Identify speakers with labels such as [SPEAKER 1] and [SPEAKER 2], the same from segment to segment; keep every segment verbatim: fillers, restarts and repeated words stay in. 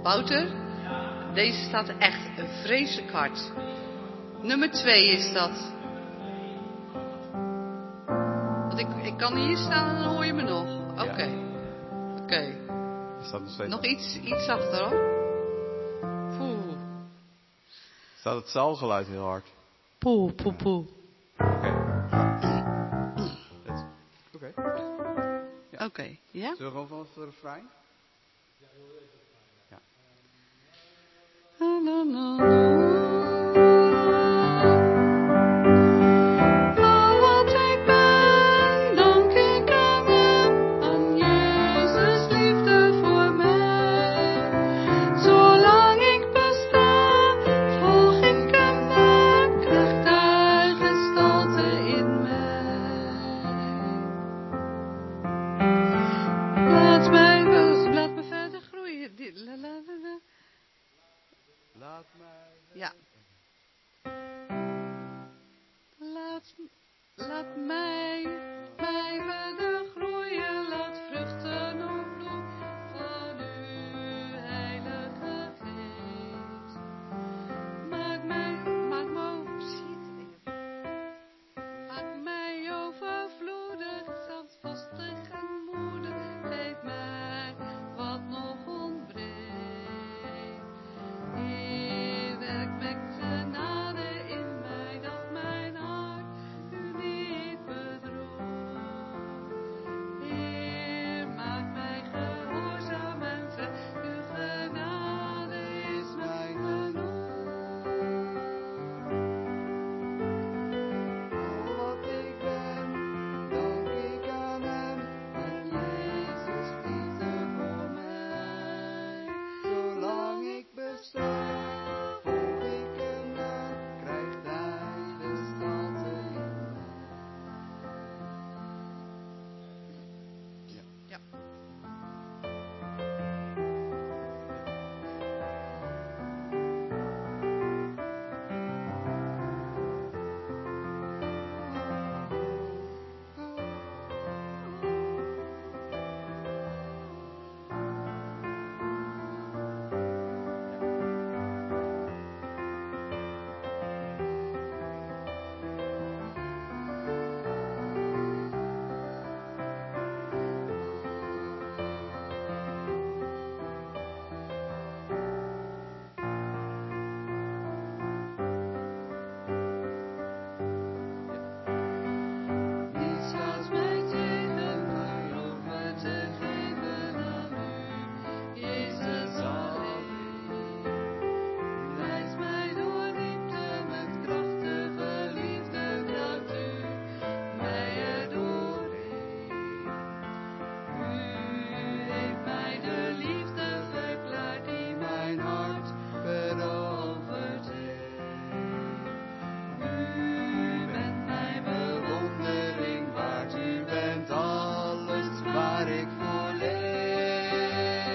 [SPEAKER 1] Wouter, deze staat echt een vreselijk hard. Nummer twee is dat. Want ik, ik kan hier staan en dan hoor je me nog. Oké. Okay. Oké. Okay.
[SPEAKER 2] Nog,
[SPEAKER 1] nog iets, iets achterop. Poeh.
[SPEAKER 2] Staat het zaalgeluid heel hard?
[SPEAKER 1] Poeh, poeh, poeh.
[SPEAKER 2] Oké. Oké.
[SPEAKER 1] Oké, okay, ja?
[SPEAKER 2] Zullen we gewoon vanaf de refrein? Ja.
[SPEAKER 1] La, la, la, la.
[SPEAKER 2] Laat mij.
[SPEAKER 1] Ja. Laat, laat mij, mij verder groeien, laat vruchten opbloeien van uw heilige geest. Maak mij, maak me, shit, maak mij overvloedig, standvastig en moedig, geef mij wat nog ontbreekt. Heer, werk met genade in mij, dat mijn hart u niet bedroeft. Heer, maak mij gehoorzaam en ver, uw genade is mij genoeg.
[SPEAKER 2] Al wat ik ben, dank ik aan hem, aan Jezus liefde voor mij. Zolang ik besta, volg ik hem na, krijgt hij gestalte in mij. Ja.
[SPEAKER 1] Ja. Niets houdt mij tegen mij over te geven aan u, Jezus alleen. U leidt mij door diepte met krachtige liefde, draagt u mij er doorheen. U heeft mij de liefde verklaard die mijn hart veroverd heeft. U bent mijn bewondering waard, u bent alles waar ik voor leef.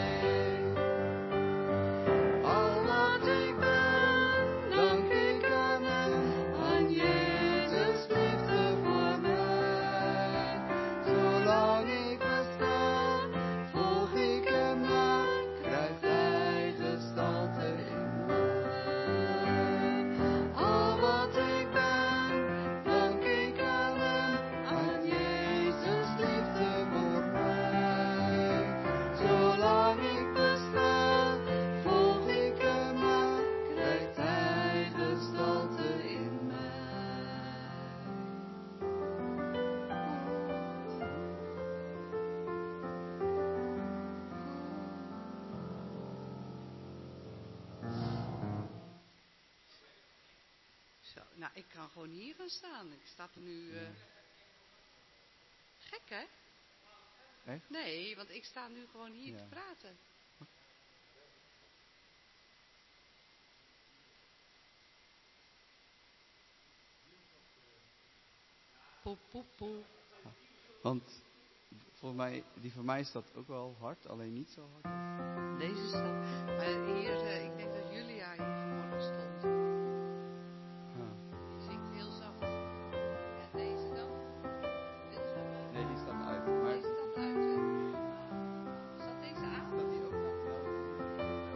[SPEAKER 1] Al wat ik ben, dank ik aan hem, aan Jezus liefde voor mij. Zolang ik besta, volg ik hem na, krijgt hij gestalte in mij. Al wat ik ben, dank ik aan hem, aan Jezus liefde voor mij. Zolang ik besta, volg ik hem na, krijgt hij gestalte in mij. Zo, nou, ik kan gewoon hier gaan staan. Ik sta er nu... Uh... Gek, hè?
[SPEAKER 2] Echt?
[SPEAKER 1] Nee, want ik sta nu gewoon hier
[SPEAKER 2] Ja.
[SPEAKER 1] te praten. Poe, poe, poe.
[SPEAKER 2] Want volgens mij, die van mij staat ook wel hard, alleen niet zo hard.
[SPEAKER 1] Deze staat... Maar hier, uh, ik denk dat Julia hier vanmorgen stond.
[SPEAKER 2] Ja.
[SPEAKER 1] Die zingt heel zacht. En deze dan? Dit is van mij.
[SPEAKER 2] Nee, die staat uit. Maar
[SPEAKER 1] Deze staat uit, hè? Staat deze aan?
[SPEAKER 2] staat die ook aan?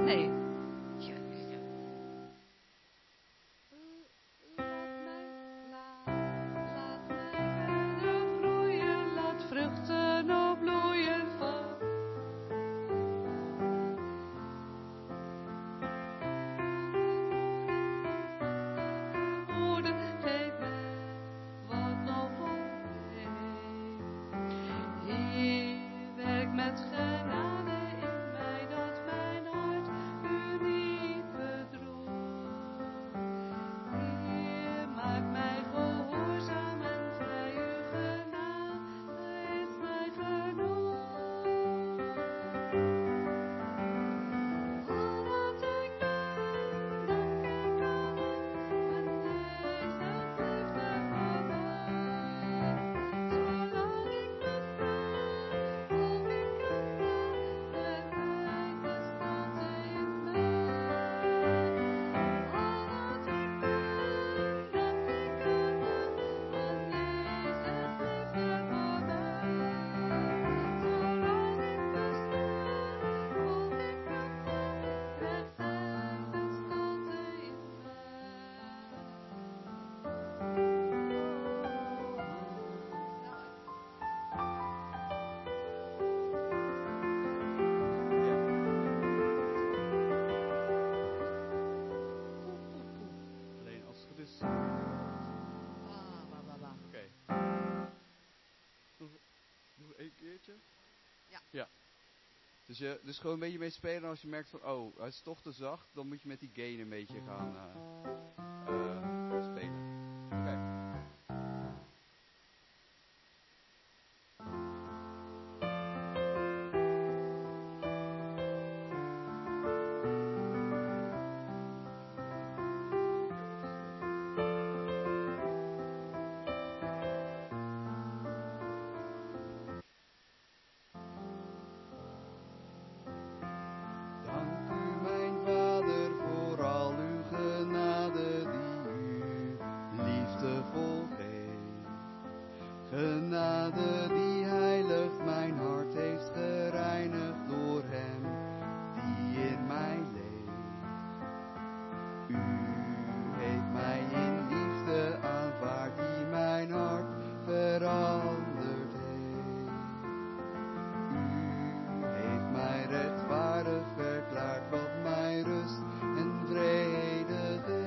[SPEAKER 1] Nee. Ja, ja. Laat mij, laat, laat mij verder groeien, laat vruchten opbloeien van. Moeder, geef mij wat nog ontbreekt. Heer, werk met genade in mij, dat mijn hart u niet bedroeft. Heer, maak mij gehoorzaam en vrij, uw genade is mij genoeg. Al wat ik ben, dank ik aan hem, en Jezus liefde voor mij. Zolang ik besta, volg ik hem na, blijft hij gestalte in mij. Al wat ik ben, dank ik aan hem, aan Jezus liefde voor mij. Zolang ik besta, volg ik hem na, blijft hij gestalte in
[SPEAKER 2] Alleen als het goed is. Oké. Nog, nog één keertje?
[SPEAKER 1] Ja.
[SPEAKER 2] Ja. Dus, je, dus gewoon een beetje mee spelen en als je merkt van, oh, hij is toch te zacht, dan moet je met die gain een beetje gaan uh, uh, spelen. Oké. Okay. Genade die heiligt mijn hart heeft gereinigd door hem die in mij leeft. U heeft mij in liefde aanvaard die mijn hart veranderd heeft. U heeft mij rechtvaardig verklaard wat mij rust en vrede geeft.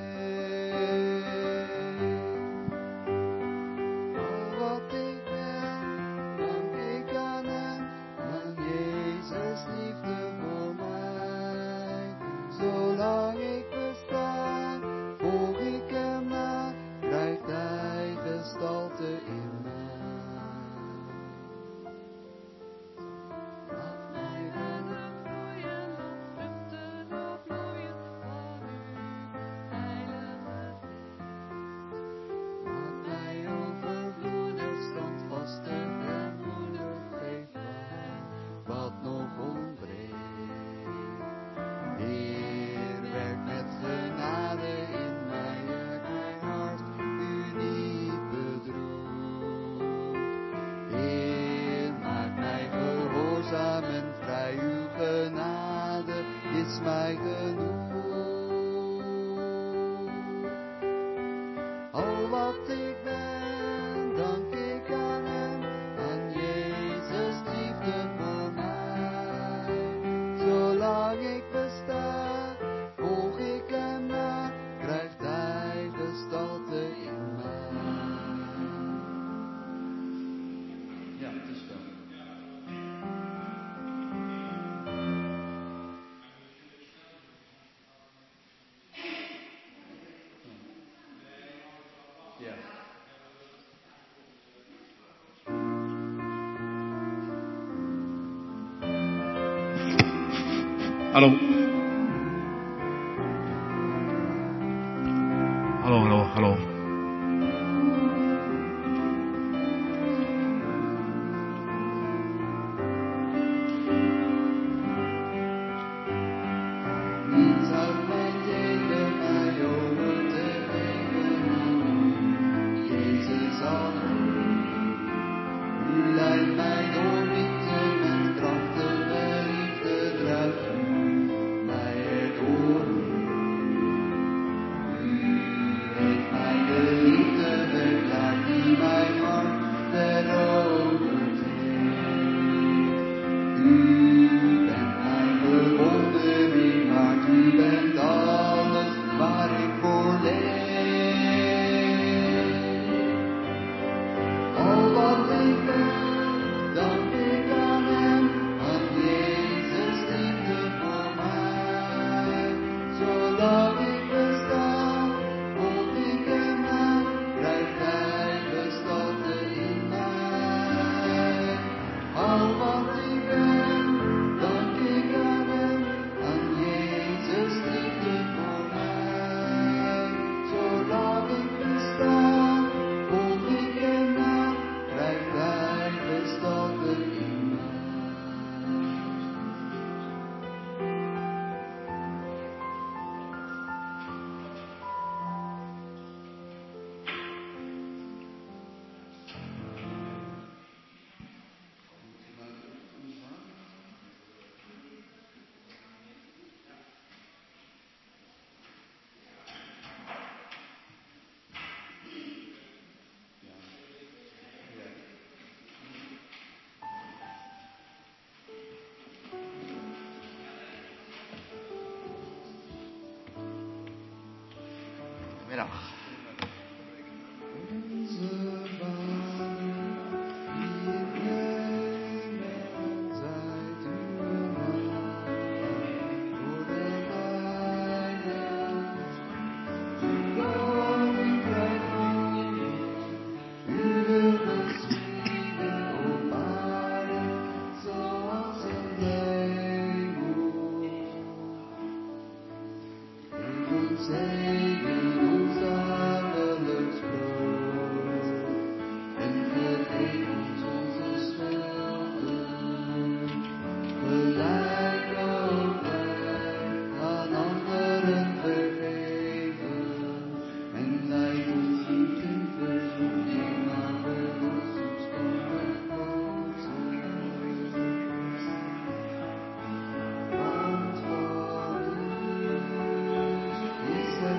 [SPEAKER 2] Al wat ik ben, dank ik aan hem, aan Jezus liefde voor mij. Zolang ik besta, volg ik hem na, krijgt hij gestalte in mij. Laat mij verder groeien, laat vruchten opbloeien van uw heilige geest. Maak mij overvloedig, standvastig en moedig, geef mij wat nog ontbreekt. Heer, werk met genade in mij, werk mijn hart u niet bedroeft. Heer, maak mij gehoorzaam en vrij, uw genade is mij genoeg. Al wat ik ben, dank ik aan hem, aan Jezus liefde voor mij. Zolang ik besta, volg ik hem na, krijgt hij gestalte in mij. Ja, het is wel. Ja.
[SPEAKER 3] Hallo. Hallo, hallo, hallo.
[SPEAKER 2] Niets houdt mij tegen mij over te geven aan u, Jezus alleen. U leidt mij door diepte met krachtige liefde, drijft u middag.
[SPEAKER 4] Is het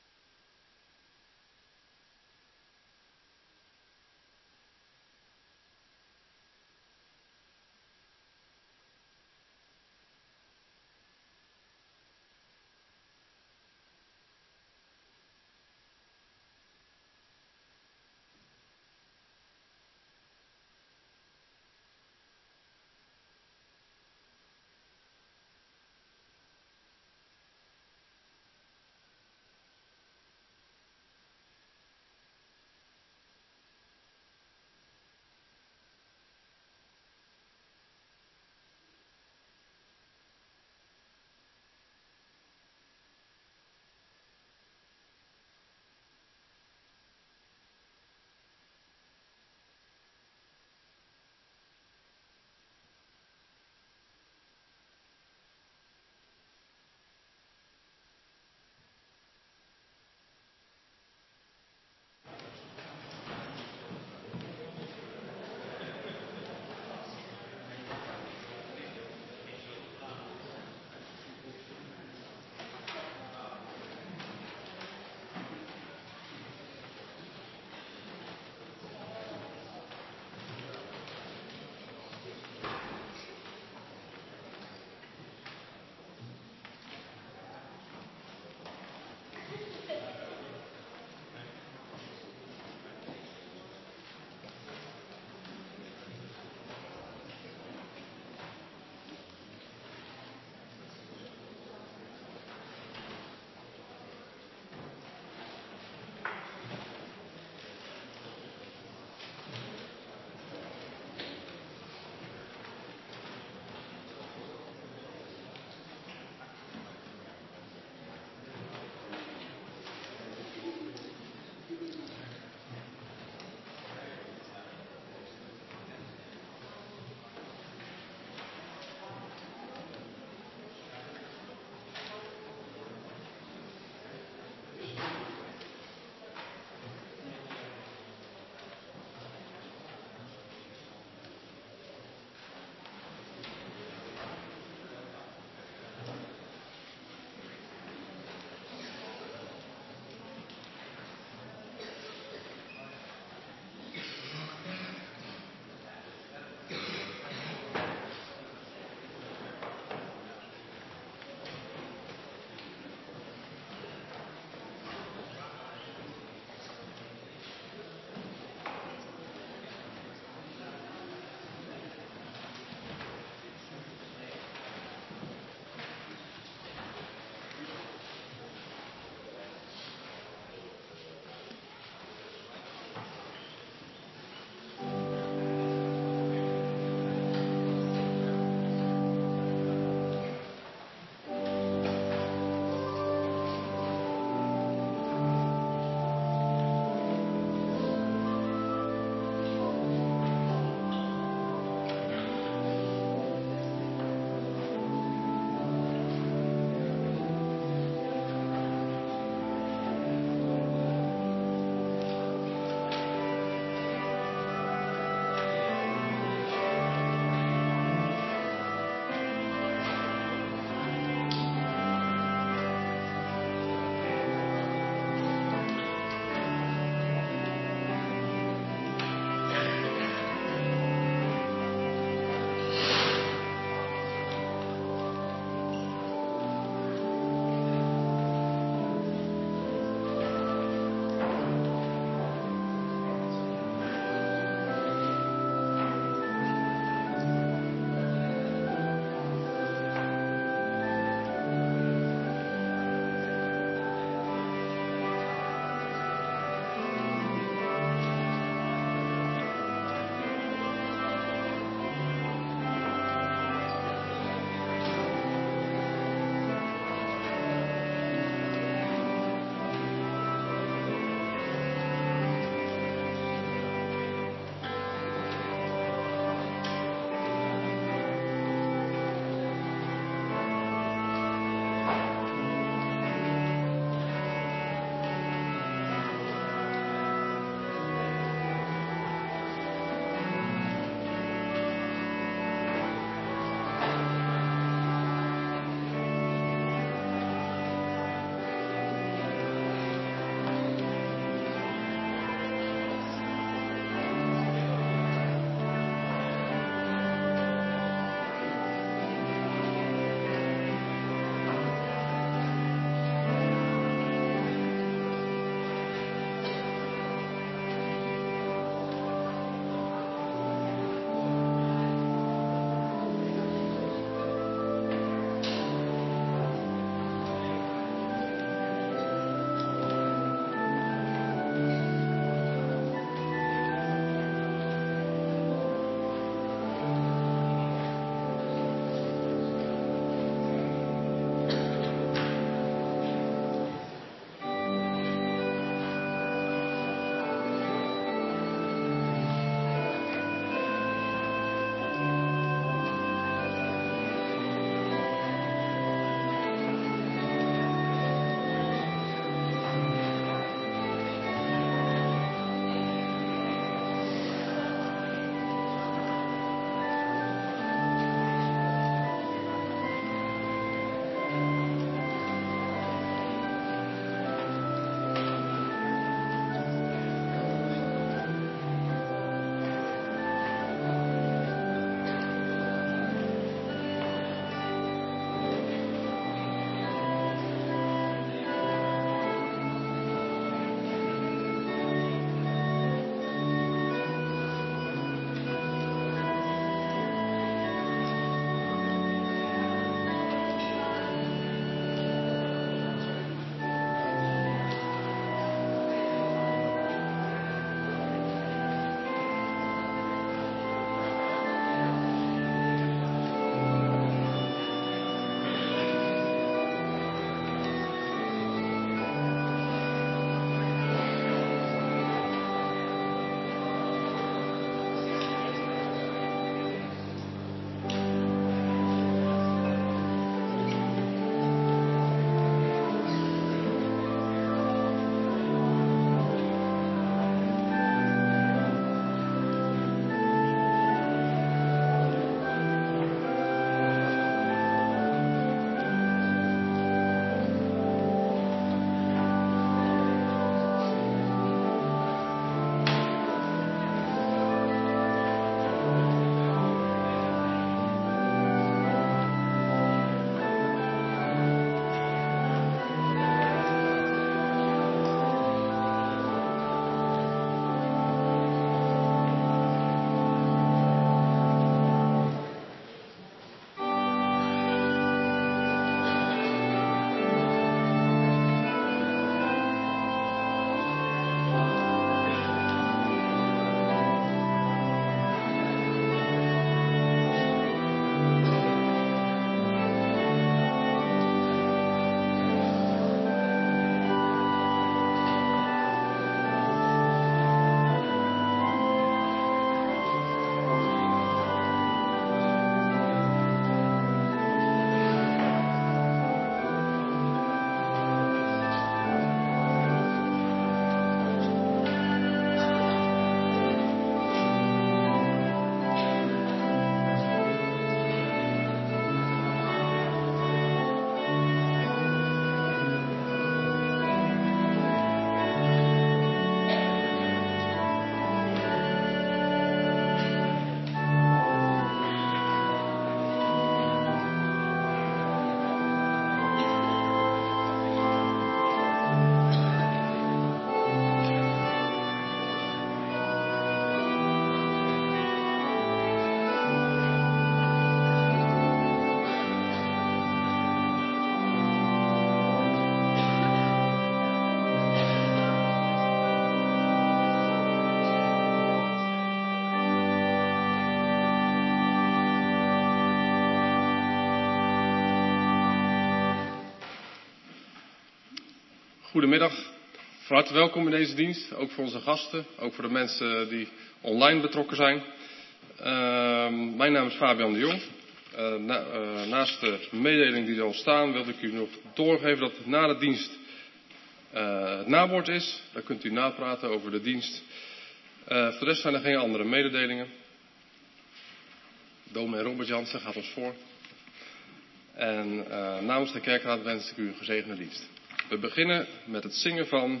[SPEAKER 4] Goedemiddag, van harte welkom in deze dienst, ook voor onze gasten, ook voor de mensen die online betrokken zijn. Uh, mijn naam is Fabian de Jong. Uh, na, uh, naast de mededeling die er al staan, wilde ik u nog doorgeven dat na de dienst uh, het nawoord is. Daar kunt u napraten over de dienst. Uh, voor de rest zijn er geen andere mededelingen. Dominee Robert Jansen gaat ons voor. En uh, namens de kerkraad wens ik u een gezegende dienst. We beginnen met het zingen van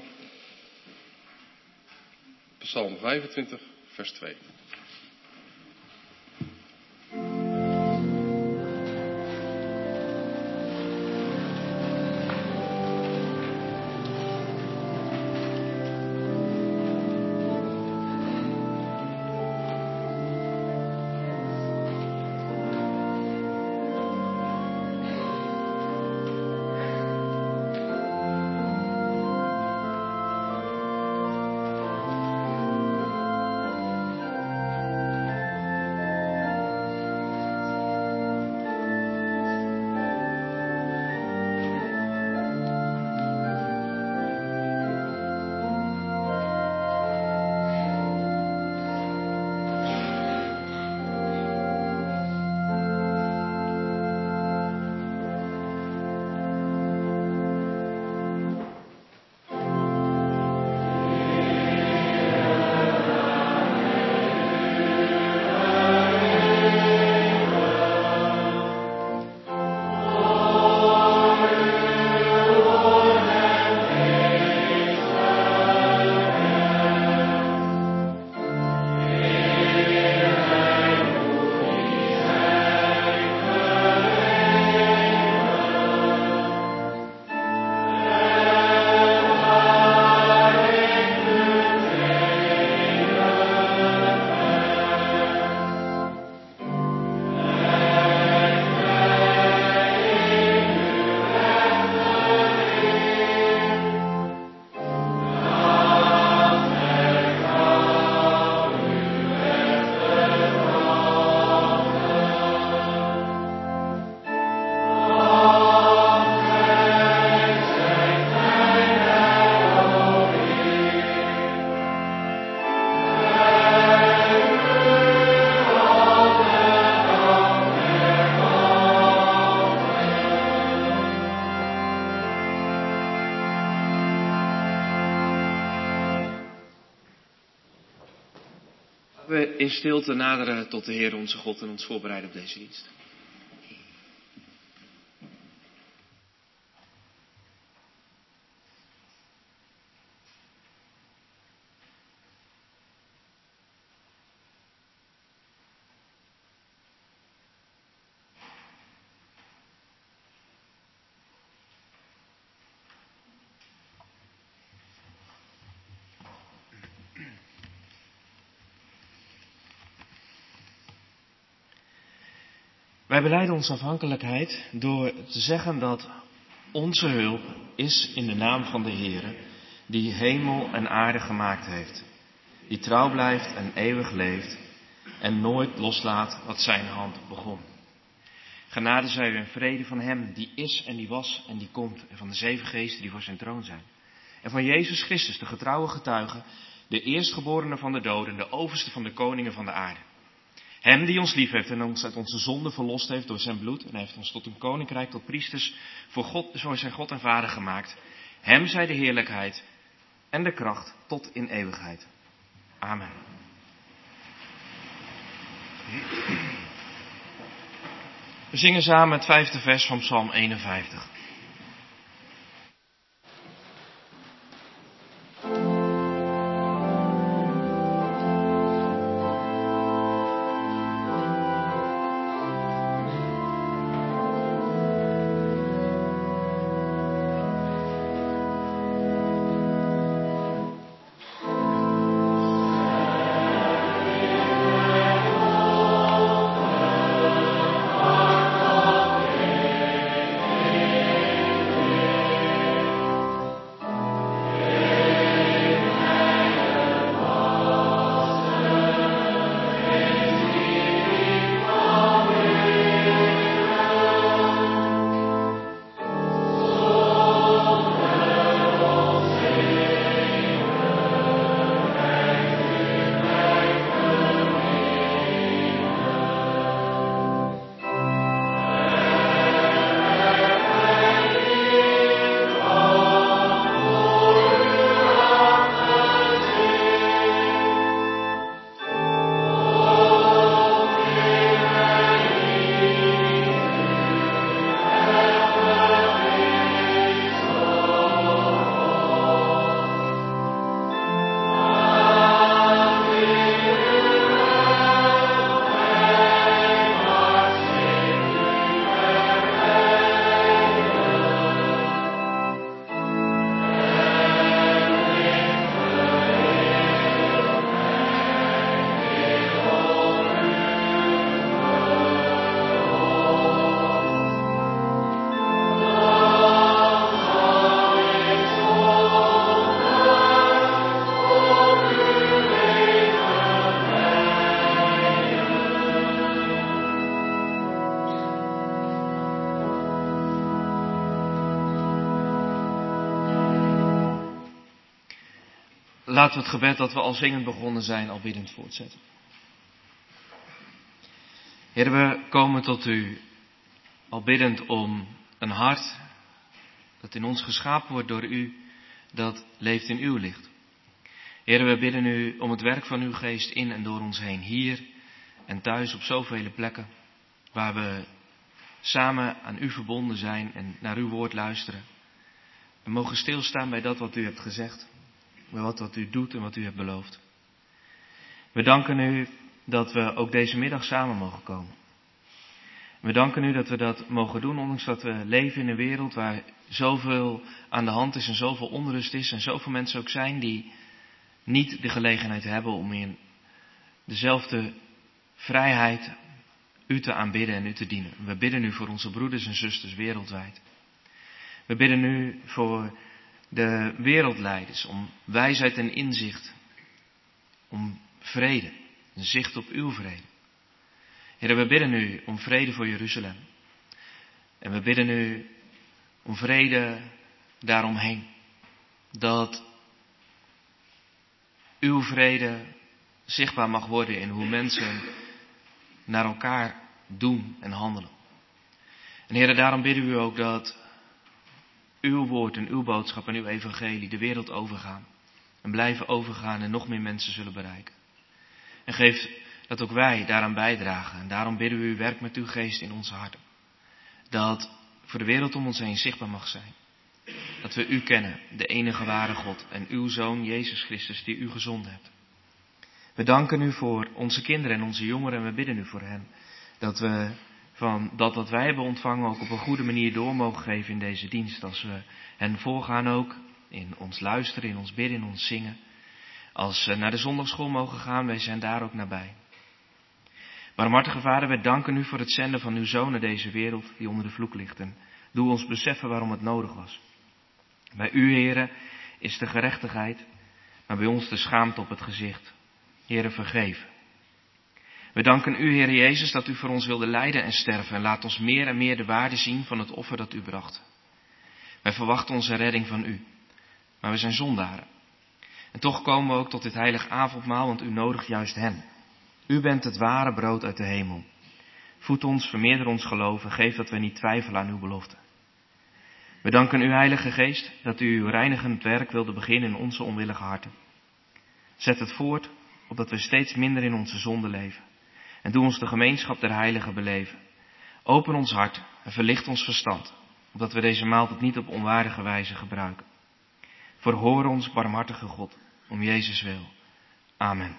[SPEAKER 4] Psalm vijfentwintig, vers twee.
[SPEAKER 5] We in stilte naderen tot de Heer onze God en ons voorbereiden op deze dienst. Wij belijden onze afhankelijkheid door te zeggen dat onze hulp is in de naam van de Heere, die hemel en aarde gemaakt heeft, die trouw blijft en eeuwig leeft en nooit loslaat wat zijn hand begon. Genade zij u en vrede van hem die is en die was en die komt, en van de zeven geesten die voor zijn troon zijn. En van Jezus Christus, de getrouwe getuige, de eerstgeborene van de doden, de overste van de koningen van de aarde. Hem die ons lief heeft en ons uit onze zonde verlost heeft door zijn bloed en heeft ons tot een koninkrijk, tot priesters voor God, voor zijn God en Vader gemaakt. Hem zij de heerlijkheid en de kracht tot in eeuwigheid. Amen. We zingen samen het vijfde vers van Psalm eenenvijftig.
[SPEAKER 1] Amen.
[SPEAKER 5] laten we het gebed dat we al zingend begonnen zijn al biddend voortzetten. Heer, we komen tot u al biddend om een hart dat in ons geschapen wordt door u, dat leeft in uw licht. Heer, we bidden u om het werk van uw geest in en door ons heen, hier en thuis op zoveel plekken, waar we samen aan u verbonden zijn en naar uw woord luisteren. We mogen stilstaan bij dat wat u hebt gezegd, bij wat, wat u doet en wat u hebt beloofd. We danken u dat we ook deze middag samen mogen komen. We danken u dat we dat mogen doen, ondanks dat we leven in een wereld waar zoveel aan de hand is en zoveel onrust is en zoveel mensen ook zijn die niet de gelegenheid hebben om in dezelfde vrijheid u te aanbidden en u te dienen. We bidden u voor onze broeders en zusters wereldwijd. We bidden u voor de wereldleiders om wijsheid en inzicht, om vrede, een zicht op uw vrede. Heer, we bidden u om vrede voor Jeruzalem. En we bidden u om vrede daaromheen. Dat uw vrede zichtbaar mag worden in hoe mensen naar elkaar doen en handelen. En Heer, daarom bidden we u ook dat uw woord en uw boodschap en uw evangelie de wereld overgaan. En blijven overgaan en nog meer mensen zullen bereiken. En geef dat ook wij daaraan bijdragen. En daarom bidden we u, werk met uw geest in onze harten. Dat voor de wereld om ons heen zichtbaar mag zijn. Dat we u kennen, de enige ware God en uw Zoon Jezus Christus die u gezonden hebt. We danken u voor onze kinderen en onze jongeren en we bidden u voor hen. Dat we van dat wat wij hebben ontvangen ook op een goede manier door mogen geven in deze dienst. Als we hen voorgaan ook in ons luisteren, in ons bidden, in ons zingen. Als we naar de zondagschool mogen gaan, wij zijn daar ook nabij. Barmhartige Vader, wij danken u voor het zenden van uw Zoon naar deze wereld die onder de vloek ligt. En doe ons beseffen waarom het nodig was. Bij u, Heere, is de gerechtigheid, maar bij ons de schaamte op het gezicht. Heere, vergeef. We danken u, Heere Jezus, dat u voor ons wilde lijden en sterven. En laat ons meer en meer de waarde zien van het offer dat u bracht. Wij verwachten onze redding van u. Maar we zijn zondaren. En toch komen we ook tot dit heilig avondmaal, want u nodigt juist hen. U bent het ware brood uit de hemel. Voed ons, vermeerder ons geloof en geef dat we niet twijfelen aan uw belofte. We danken u, Heilige Geest, dat u uw reinigend werk wilde beginnen in onze onwillige harten. Zet het voort, opdat we steeds minder in onze zonde leven. En doe ons de gemeenschap der heiligen beleven. Open ons hart en verlicht ons verstand, opdat we deze maaltijd niet op onwaardige wijze gebruiken. Verhoor ons, barmhartige God, om Jezus wil. Amen.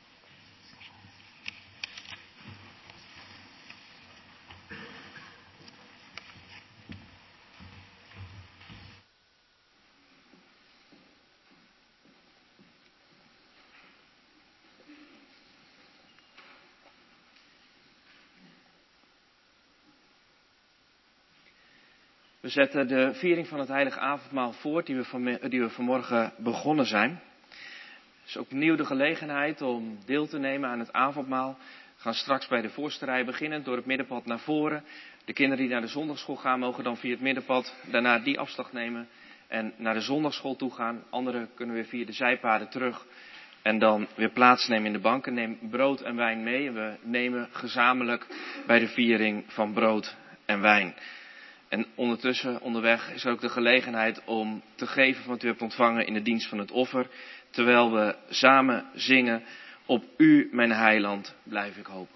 [SPEAKER 5] We zetten de viering van het heilige avondmaal voort die we, van, die we vanmorgen begonnen zijn. Het is ook opnieuw de gelegenheid om deel te nemen aan het avondmaal. We gaan straks bij de voorste rij beginnen door het middenpad naar voren. De kinderen die naar de zondagschool gaan mogen dan via het middenpad daarna die afslag nemen en naar de zondagschool toe gaan. Anderen kunnen weer via de zijpaden terug en dan weer plaatsnemen in de banken. Neem brood en wijn mee en we nemen gezamenlijk bij de viering van brood en wijn. En ondertussen, onderweg, is er ook de gelegenheid om te geven wat u hebt ontvangen in de dienst van het offer. Terwijl we samen zingen, op u, mijn heiland, blijf ik hopen.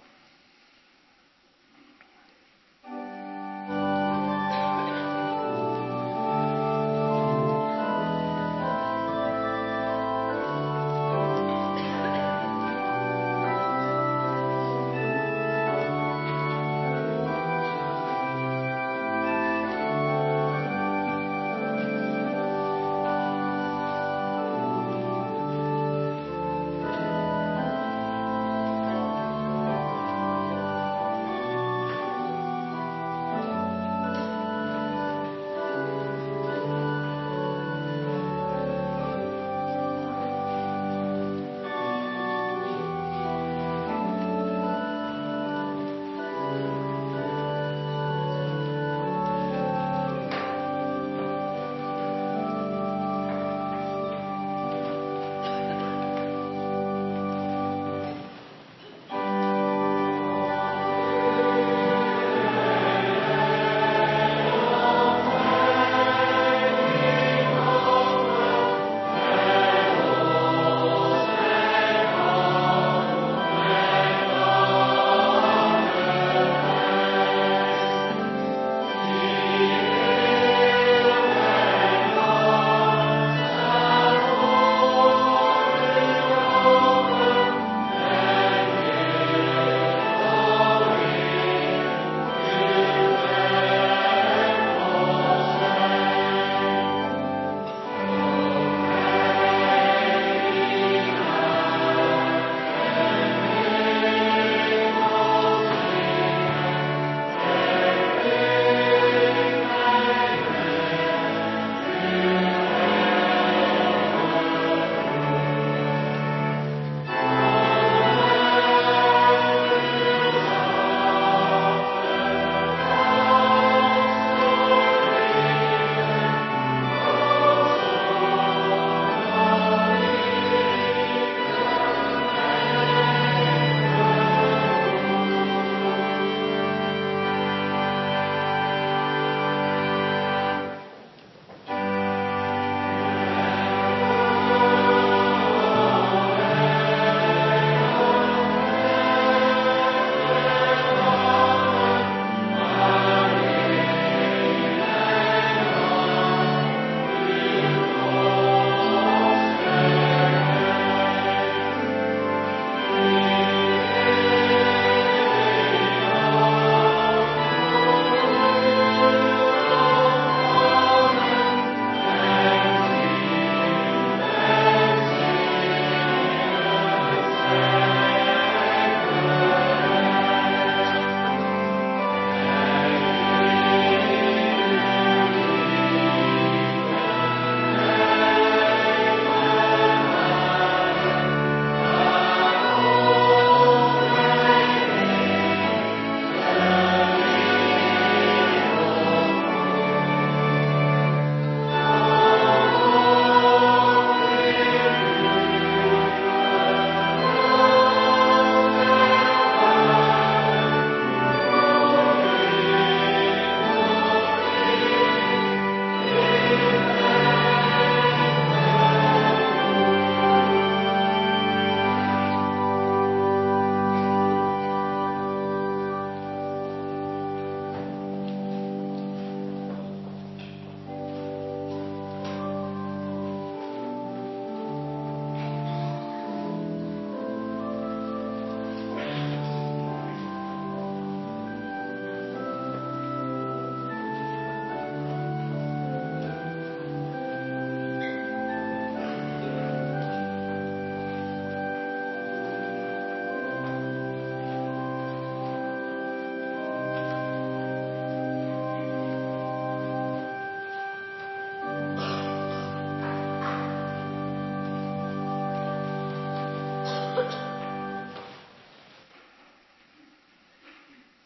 [SPEAKER 2] Amen.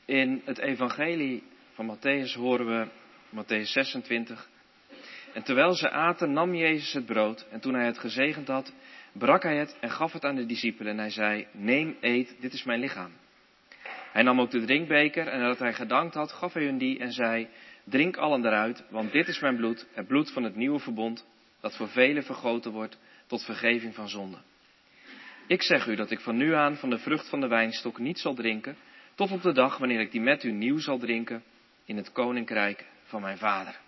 [SPEAKER 5] In het evangelie van Matthäus horen we, Matthäus zesentwintig. En terwijl ze aten, nam Jezus het brood. En toen hij het gezegend had, brak hij het en gaf het aan de discipelen. En hij zei, neem, eet, dit is mijn lichaam. Hij nam ook de drinkbeker en nadat hij gedankt had, gaf hij hun die en zei, drink allen daaruit, want dit is mijn bloed, het bloed van het nieuwe verbond, dat voor velen vergoten wordt tot vergeving van zonde. Ik zeg u dat ik van nu aan van de vrucht van de wijnstok niet zal drinken, tot op de dag wanneer ik die met u nieuw zal drinken in het koninkrijk van mijn Vader.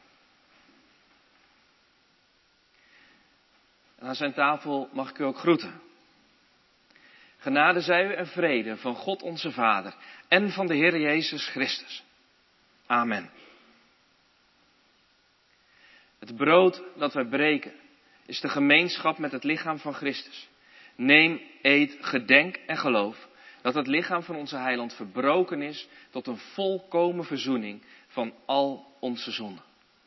[SPEAKER 5] En aan zijn tafel mag ik u ook groeten. Genade zij u en vrede van God onze Vader en van de Heer Jezus Christus. Amen. Het brood dat wij breken is de gemeenschap met het lichaam van Christus. Neem, eet, gedenk en geloof dat het lichaam van onze heiland verbroken is tot een volkomen verzoening van al onze zonden.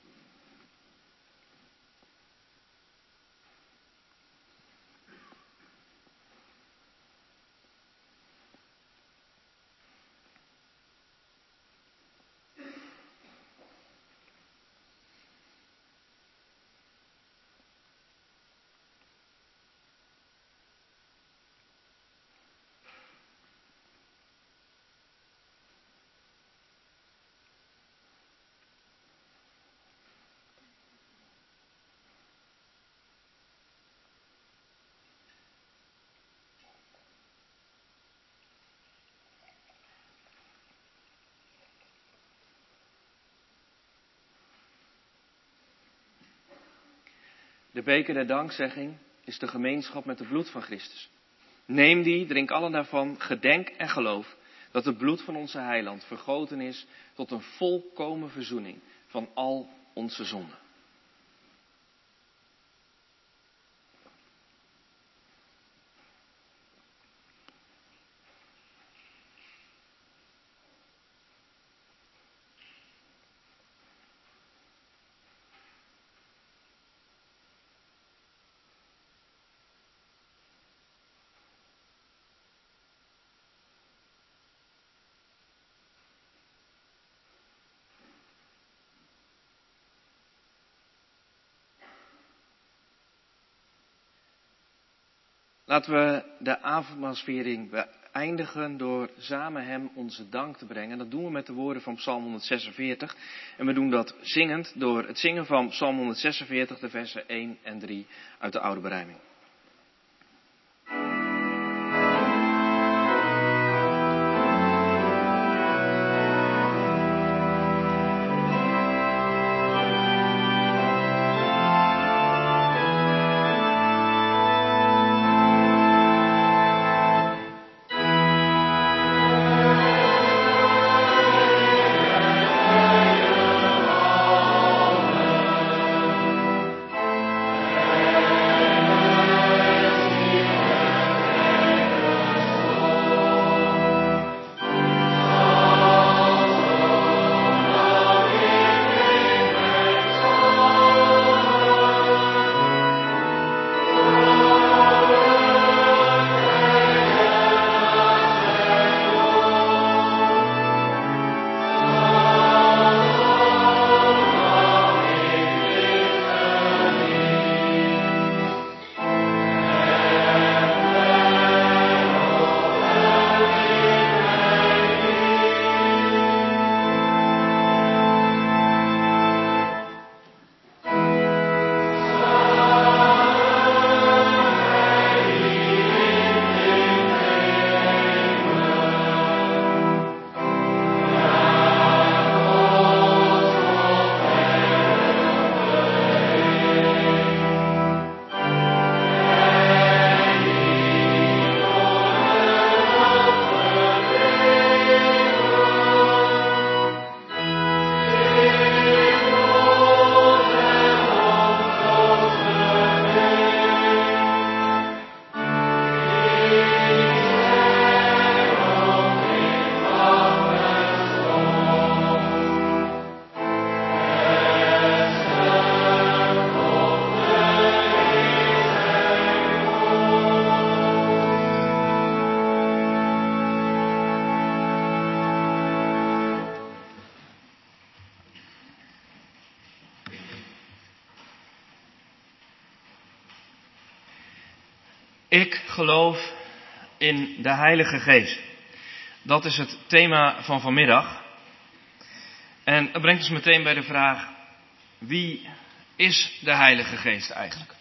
[SPEAKER 5] De beker der dankzegging is de gemeenschap met het bloed van Christus. Neem die, drink allen daarvan, gedenk en geloof dat het bloed van onze heiland vergoten is tot een volkomen verzoening van al onze zonden. Laten we de avondmaalsviering beëindigen door samen hem onze dank te brengen. En dat doen we met de woorden van Psalm honderdzesenveertig. En we doen dat zingend door het zingen van Psalm honderdzesenveertig, de versen één en drie uit de Oude Berijming.
[SPEAKER 1] Amen.
[SPEAKER 5] Ik geloof in de Heilige Geest. Dat is het thema van vanmiddag. En dat brengt ons meteen bij de vraag, wie is de Heilige Geest eigenlijk?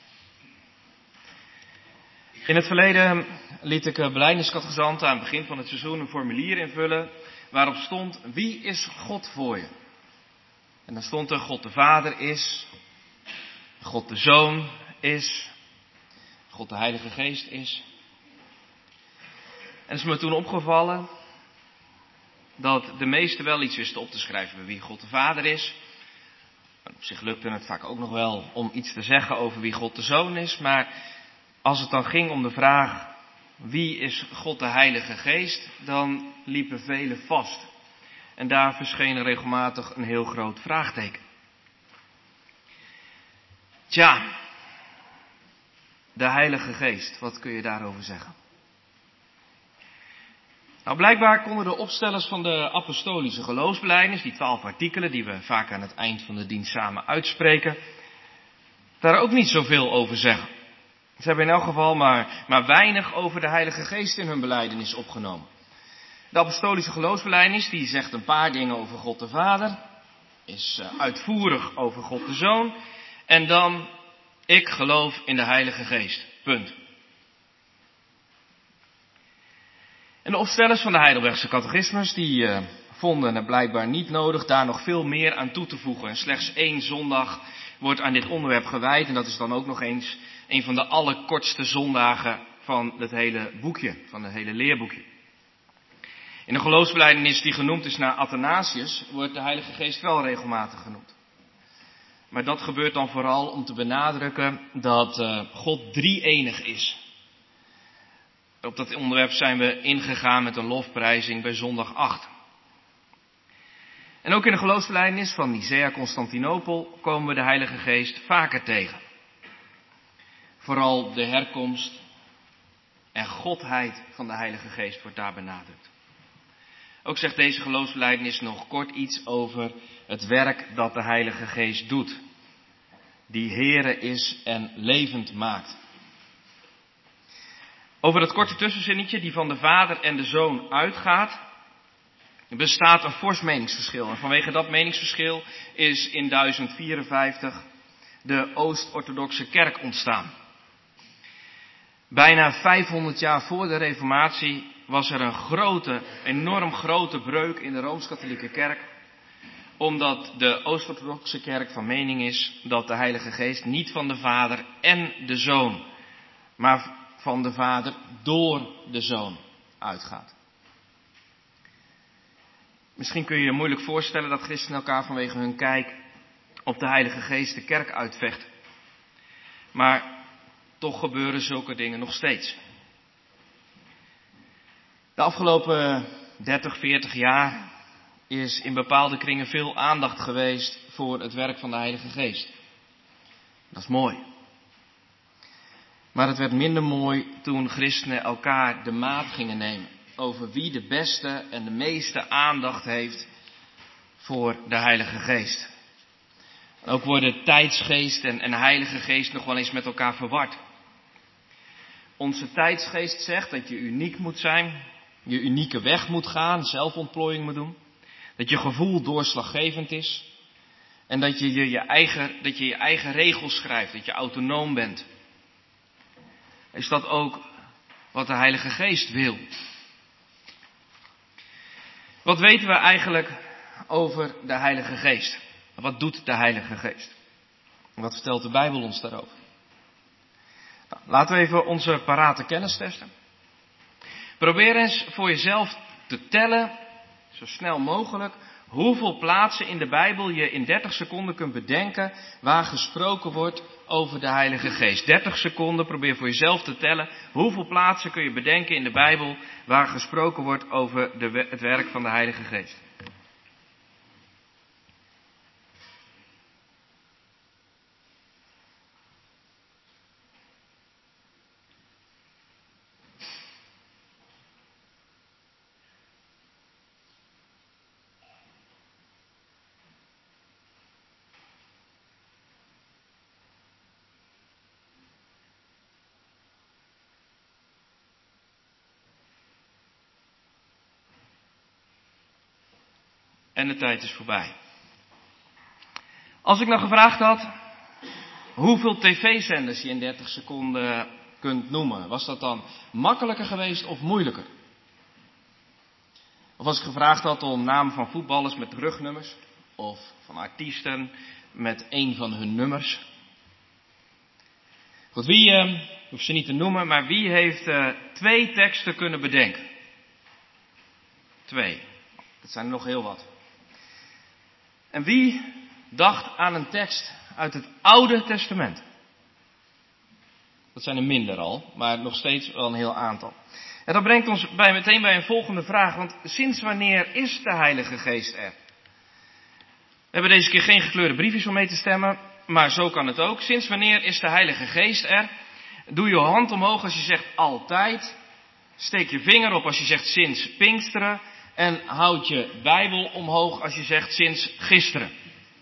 [SPEAKER 5] In het verleden liet ik belijdeniscatechisanten aan het begin van het seizoen een formulier invullen waarop stond, wie is God voor je? En dan stond er, God de Vader is, God de Zoon is, God de Heilige Geest is. En het is me toen opgevallen dat de meesten wel iets wisten op te schrijven wie God de Vader is. En op zich lukte het vaak ook nog wel om iets te zeggen over wie God de Zoon is. Maar als het dan ging om de vraag wie is God de Heilige Geest, dan liepen velen vast. En daar verscheen regelmatig een heel groot vraagteken. Tja, de Heilige Geest, wat kun je daarover zeggen? Nou, blijkbaar konden de opstellers van de apostolische geloofsbelijdenis, die twaalf artikelen die we vaak aan het eind van de dienst samen uitspreken, daar ook niet zoveel over zeggen. Ze hebben in elk geval maar, maar weinig over de Heilige Geest in hun belijdenis opgenomen. De apostolische geloofsbelijdenis die zegt een paar dingen over God de Vader, is uitvoerig over God de Zoon en dan, ik geloof in de Heilige Geest. Punt. En de opstellers van de Heidelbergse catechismus, die uh, vonden het blijkbaar niet nodig daar nog veel meer aan toe te voegen. En slechts één zondag wordt aan dit onderwerp gewijd en dat is dan ook nog eens een van de allerkortste zondagen van het hele boekje, van het hele leerboekje. In de geloofsbelijdenis die genoemd is naar Athanasius, wordt de Heilige Geest wel regelmatig genoemd. Maar dat gebeurt dan vooral om te benadrukken dat uh, God drie-enig is. Op dat onderwerp zijn we ingegaan met een lofprijzing bij zondag acht. En ook in de geloofsbelijdenis van Nicea-Constantinopel komen we de Heilige Geest vaker tegen. Vooral de herkomst en godheid van de Heilige Geest wordt daar benadrukt. Ook zegt deze geloofsbelijdenis nog kort iets over het werk dat de Heilige Geest doet. Die Heere is en levend maakt. Over dat korte tussenzinnetje die van de Vader en de Zoon uitgaat, bestaat een fors meningsverschil. En vanwege dat meningsverschil is in duizend vierenvijftig de Oost-Orthodoxe Kerk ontstaan. Bijna vijfhonderd jaar voor de Reformatie was er een grote, enorm grote breuk in de Rooms-Katholieke Kerk, omdat de Oost-Orthodoxe Kerk van mening is dat de Heilige Geest niet van de Vader en de Zoon, maar van de Vader door de Zoon uitgaat. Misschien kun je je moeilijk voorstellen dat christenen elkaar vanwege hun kijk op de Heilige Geest de kerk uitvechten. Maar toch gebeuren zulke dingen nog steeds. De afgelopen dertig, veertig jaar is in bepaalde kringen veel aandacht geweest voor het werk van de Heilige Geest. Dat is mooi. Maar het werd minder mooi toen christenen elkaar de maat gingen nemen over wie de beste en de meeste aandacht heeft voor de Heilige Geest. Ook worden tijdsgeest en, en Heilige Geest nog wel eens met elkaar verward. Onze tijdsgeest zegt dat je uniek moet zijn, je unieke weg moet gaan, zelfontplooiing moet doen, dat je gevoel doorslaggevend is en dat je je, je, eigen, dat je je eigen regels schrijft, dat je autonoom bent. Is dat ook wat de Heilige Geest wil? Wat weten we eigenlijk over de Heilige Geest? Wat doet de Heilige Geest? Wat vertelt de Bijbel ons daarover? Nou, laten we even onze parate kennis testen. Probeer eens voor jezelf te tellen, zo snel mogelijk, hoeveel plaatsen in de Bijbel je in dertig seconden kunt bedenken waar gesproken wordt over de Heilige Geest. dertig seconden, probeer voor jezelf te tellen. Hoeveel plaatsen kun je bedenken in de Bijbel waar gesproken wordt over de, het werk van de Heilige Geest? en de tijd is voorbij. Als ik nou gevraagd had hoeveel tv-zenders je in dertig seconden kunt noemen, was dat dan makkelijker geweest of moeilijker? Of als ik gevraagd had om namen van voetballers met rugnummers, of van artiesten met een van hun nummers. Goed, wie, uh, hoef ze niet te noemen, maar wie heeft uh, twee teksten kunnen bedenken? Twee. Dat zijn er nog heel wat. En wie dacht aan een tekst uit het Oude Testament? Dat zijn er minder al, maar nog steeds wel een heel aantal. En dat brengt ons bij, meteen bij een volgende vraag, want sinds wanneer is de Heilige Geest er? We hebben deze keer geen gekleurde briefjes om mee te stemmen, maar zo kan het ook. Sinds wanneer is de Heilige Geest er? Doe je hand omhoog als je zegt altijd. Steek je vinger op als je zegt sinds Pinksteren. En houd je Bijbel omhoog als je zegt sinds gisteren.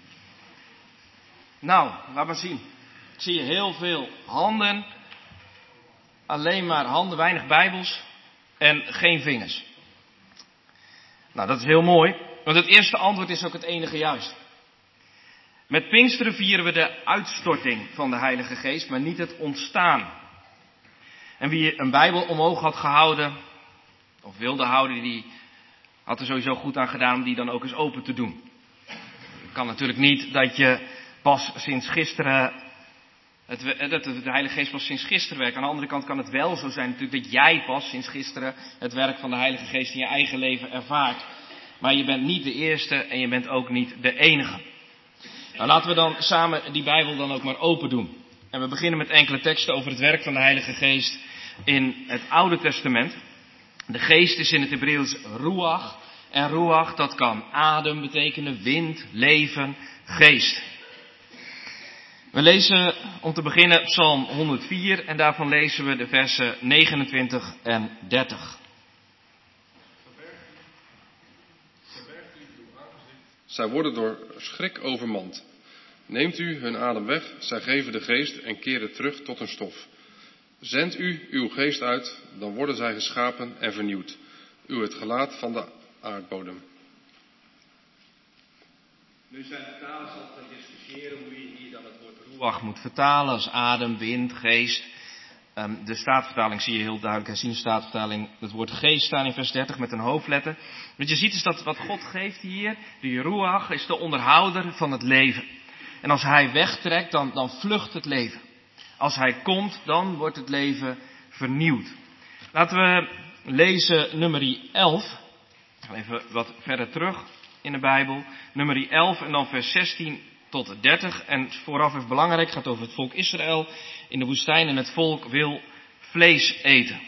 [SPEAKER 5] Nou, laat maar zien. Ik zie heel veel handen. Alleen maar handen, weinig Bijbels. En geen vingers. Nou, dat is heel mooi. Want het eerste antwoord is ook het enige juist. Met Pinksteren vieren we de uitstorting van de Heilige Geest, maar niet het ontstaan. En wie een Bijbel omhoog had gehouden, of wilde houden, die had er sowieso goed aan gedaan om die dan ook eens open te doen. Het kan natuurlijk niet dat je pas sinds gisteren, het, dat de Heilige Geest pas sinds gisteren werkt. Aan de andere kant kan het wel zo zijn natuurlijk dat jij pas sinds gisteren het werk van de Heilige Geest in je eigen leven ervaart. Maar je bent niet de eerste en je bent ook niet de enige. Nou, laten we dan samen die Bijbel dan ook maar open doen. En we beginnen met enkele teksten over het werk van de Heilige Geest in het Oude Testament. De geest is in het Hebreeuws ruach. En ruach, dat kan adem betekenen, wind, leven, geest. We lezen om te beginnen Psalm honderdvier en daarvan lezen we de versen negenentwintig en dertig.
[SPEAKER 4] Zij worden door schrik overmand. Neemt u hun adem weg, zij geven de geest en keren terug tot hun stof. Zend u uw geest uit, dan worden zij geschapen en vernieuwd. U het gelaat van de aardbodem.
[SPEAKER 5] Nu zijn vertalers altijd aan het discussiëren hoe je hier dan het woord ruach moet vertalen als adem, wind, geest. Um, de Statenvertaling zie je heel duidelijk, herziene Statenvertaling, het woord geest staan in vers dertig met een hoofdletter. Wat je ziet is dat wat God geeft hier, die ruach, is de onderhouder van het leven. En als hij wegtrekt, dan, dan vlucht het leven. Als hij komt, dan wordt het leven vernieuwd. Laten we lezen nummer elf. Even wat verder terug in de Bijbel. Nummer elf en dan vers zestien tot dertig. En vooraf even belangrijk, het gaat over het volk Israël in de woestijn. En het volk wil vlees eten.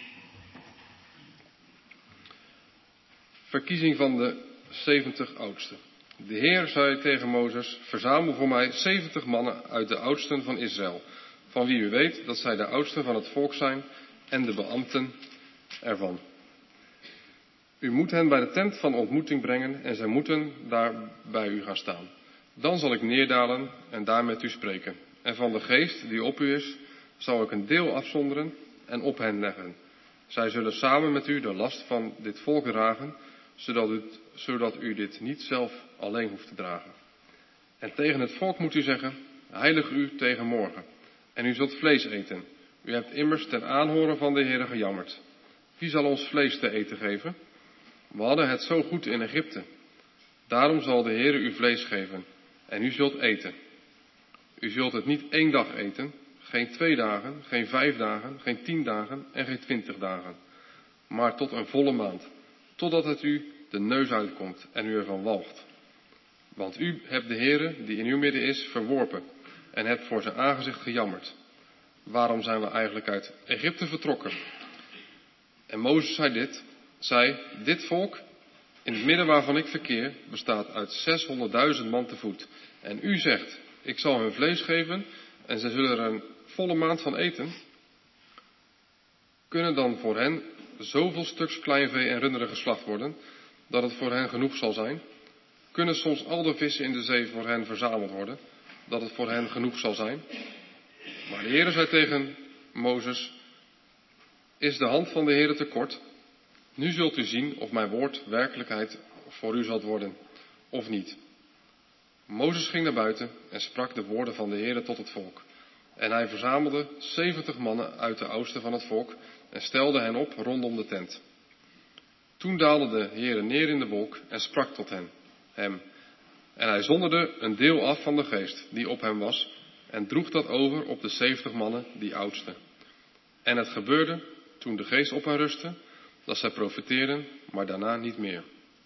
[SPEAKER 4] Verkiezing van de zeventig oudsten. De Heer zei tegen Mozes, verzamel voor mij zeventig mannen uit de oudsten van Israël, van wie u weet dat zij de oudsten van het volk zijn en de beambten ervan. U moet hen bij de tent van ontmoeting brengen en zij moeten daar bij u gaan staan. Dan zal ik neerdalen en daar met u spreken. En van de geest die op u is, zal ik een deel afzonderen en op hen leggen. Zij zullen samen met u de last van dit volk dragen, zodat u, zodat u dit niet zelf alleen hoeft te dragen. En tegen het volk moet u zeggen, heilig u tegen morgen. En u zult vlees eten. U hebt immers ten aanhoren van de Heere gejammerd. Wie zal ons vlees te eten geven? We hadden het zo goed in Egypte. Daarom zal de Heere u vlees geven. En u zult eten. U zult het niet één dag eten, geen twee dagen, geen vijf dagen, geen tien dagen en geen twintig dagen. Maar tot een volle maand. Totdat het u de neus uitkomt en u ervan walgt. Want u hebt de Heere, die in uw midden is, verworpen en hebt voor zijn aangezicht gejammerd. Waarom zijn we eigenlijk uit Egypte vertrokken? En Mozes zei dit, zei, dit volk, in het midden waarvan ik verkeer, bestaat uit zeshonderdduizend man te voet. En u zegt, ik zal hun vlees geven en zij zullen er een volle maand van eten. Kunnen dan voor hen zoveel stuks kleinvee en runderen geslacht worden, dat het voor hen genoeg zal zijn? Kunnen soms al de vissen in de zee voor hen verzameld worden, dat het voor hen genoeg zal zijn? Maar de Heere zei tegen Mozes, is de hand van de Heere te kort? Nu zult u zien of mijn woord werkelijkheid voor u zal worden. of niet? Mozes ging naar buiten en sprak de woorden van de Heere tot het volk. En hij verzamelde zeventig mannen uit de oudsten van het volk en stelde hen op rondom de tent. Toen daalde de Heere neer in de wolk en sprak tot hen, hem. En hij zonderde een deel af van de geest die op hem was en droeg dat over op de zeventig mannen, die oudsten. En het gebeurde, toen de geest op hen rustte, dat zij profeteerden, maar daarna niet meer.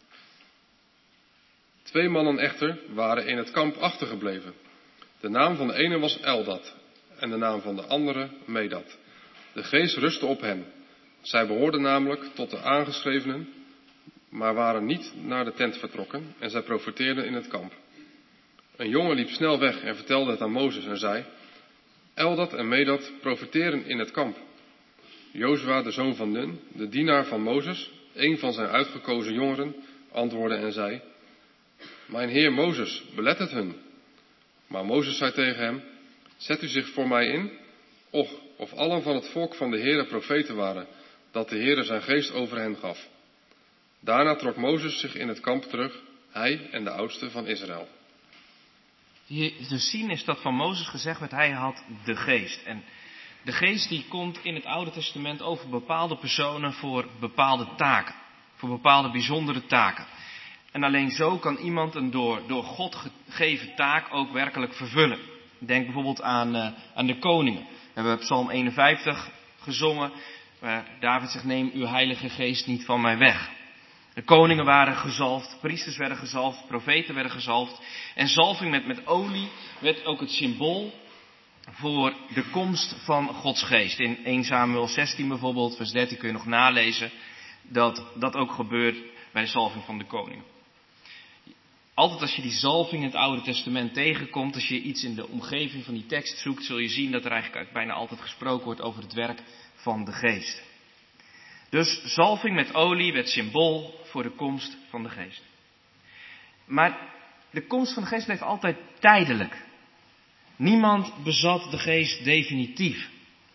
[SPEAKER 4] Twee mannen echter waren in het kamp achtergebleven. De naam van de ene was Eldad en de naam van de andere Medad. De geest rustte op hen. Zij behoorden namelijk tot de aangeschrevenen, maar waren niet naar de tent vertrokken en zij profeteerden in het kamp. Een jongen liep snel weg en vertelde het aan Mozes en zei, Eldad en Medad profeteren in het kamp. Jozua, de zoon van Nun, de dienaar van Mozes, een van zijn uitgekozen jongeren, antwoordde en zei, mijn heer Mozes, belet het hun. Maar Mozes zei tegen hem, zet u zich voor mij in, och, of allen van het volk van de Heere profeten waren, dat de Heere zijn geest over hen gaf. Daarna trok Mozes zich in het kamp terug, hij en de oudsten van Israël.
[SPEAKER 5] Hier te zien is dat van Mozes gezegd werd, hij had de geest. En de geest die komt in het Oude Testament over bepaalde personen voor bepaalde taken. Voor bepaalde bijzondere taken. En alleen zo kan iemand een door, door God gegeven taak ook werkelijk vervullen. Denk bijvoorbeeld aan, uh, aan de koningen. We hebben Psalm eenenvijftig gezongen, waar David zegt, neem uw heilige geest niet van mij weg. De koningen waren gezalfd, priesters werden gezalfd, profeten werden gezalfd. En zalving met, met olie werd ook het symbool voor de komst van Gods geest. In Eerste Samuel zestien bijvoorbeeld, vers dertien kun je nog nalezen dat dat ook gebeurt bij de zalving van de koningen. Altijd als je die zalving in het Oude Testament tegenkomt, als je iets in de omgeving van die tekst zoekt, zul je zien dat er eigenlijk bijna altijd gesproken wordt over het werk van de geest. Dus zalving met olie werd symbool voor de komst van de geest. Maar de komst van de geest bleef altijd tijdelijk. Niemand bezat de geest definitief.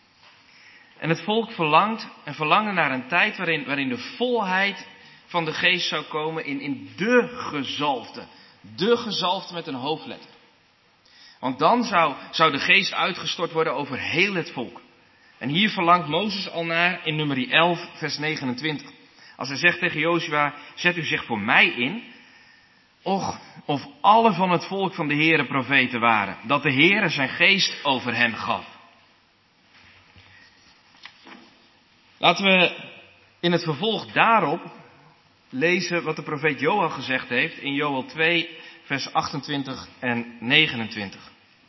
[SPEAKER 5] En het volk verlangt en verlangde naar een tijd waarin, waarin de volheid van de geest zou komen in, in de gezalfde. De gezalfde met een hoofdletter. Want dan zou, zou de geest uitgestort worden over heel het volk. En hier verlangt Mozes al naar in nummer elf, vers negenentwintig. Als hij zegt tegen Jozua, zet u zich voor mij in. Och, of alle van het volk van de Heere profeten waren. Dat de Heere zijn geest over hen gaf. Laten we in het vervolg daarop lezen wat de profeet Joël gezegd heeft in Joël twee, vers achtentwintig en negenentwintig.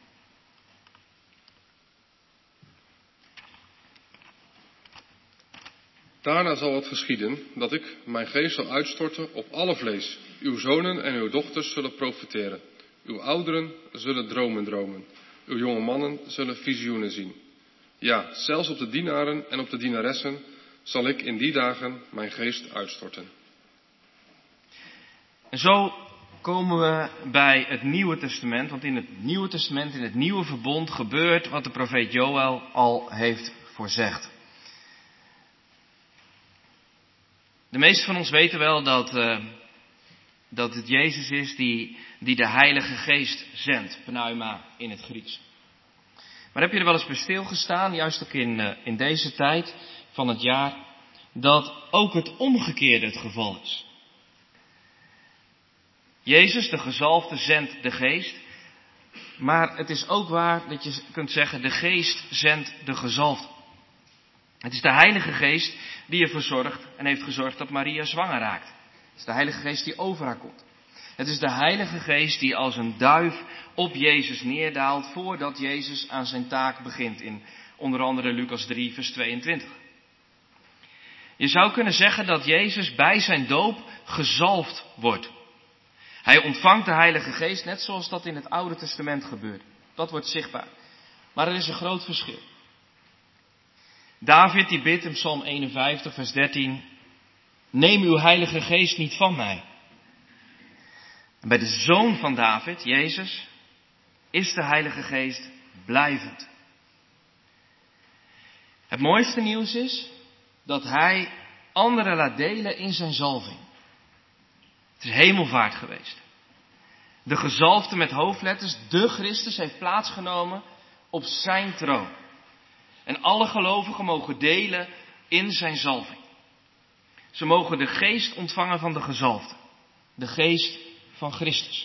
[SPEAKER 4] Daarna zal het geschieden dat ik mijn geest zal uitstorten op alle vlees. Uw zonen en uw dochters zullen profeteren. Uw ouderen zullen dromen dromen. Uw jonge mannen zullen visioenen zien. Ja, zelfs op de dienaren en op de dienaressen zal ik in die dagen mijn geest uitstorten.
[SPEAKER 5] En zo komen we bij het Nieuwe Testament. Want in het Nieuwe Testament, in het Nieuwe Verbond, gebeurt wat de profeet Joël al heeft voorzegd. De meesten van ons weten wel dat, uh, dat het Jezus is die, die de Heilige Geest zendt. Pneuma in het Grieks. Maar heb je er wel eens bij stilgestaan, juist ook in, uh, in deze tijd van het jaar, dat ook het omgekeerde het geval is. Jezus, de gezalfde, zendt de Geest. Maar het is ook waar dat je kunt zeggen, de Geest zendt de gezalfde. Het is de Heilige Geest die ervoor zorgt en heeft gezorgd dat Maria zwanger raakt. Het is de Heilige Geest die over haar komt. Het is de Heilige Geest die als een duif op Jezus neerdaalt voordat Jezus aan zijn taak begint. In onder andere Lucas drie, vers tweeëntwintig. Je zou kunnen zeggen dat Jezus bij zijn doop gezalfd wordt. Hij ontvangt de Heilige Geest net zoals dat in het Oude Testament gebeurt. Dat wordt zichtbaar. Maar er is een groot verschil. David die bidt in Psalm eenenvijftig, vers dertien. Neem uw Heilige Geest niet van mij. En bij de Zoon van David, Jezus, is de Heilige Geest blijvend. Het mooiste nieuws is dat hij anderen laat delen in zijn zalving. Het is hemelvaart geweest. De gezalfde met hoofdletters, de Christus, heeft plaatsgenomen op zijn troon. En alle gelovigen mogen delen in zijn zalving. Ze mogen de geest ontvangen van de gezalfde. De geest van Christus.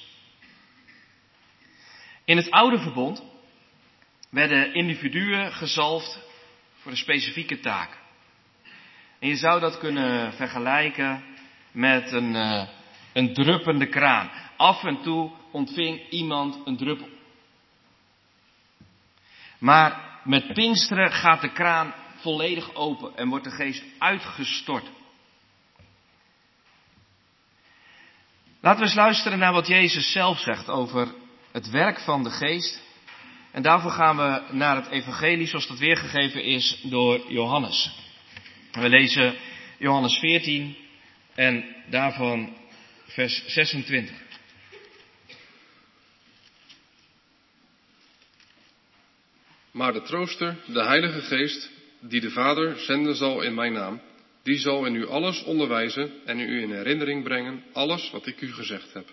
[SPEAKER 5] In het oude verbond werden individuen gezalfd voor een specifieke taak. En je zou dat kunnen vergelijken met een, uh, een druppende kraan. Af en toe ontving iemand een druppel. Maar met Pinksteren gaat de kraan volledig open en wordt de geest uitgestort. Laten we eens luisteren naar wat Jezus zelf zegt over het werk van de geest. En daarvoor gaan we naar het evangelie zoals dat weergegeven is door Johannes. We lezen Johannes veertien en daarvan vers zesentwintig.
[SPEAKER 4] Maar de trooster, de Heilige Geest, die de Vader zenden zal in mijn naam, die zal in u alles onderwijzen en u in herinnering brengen, alles wat ik u gezegd heb.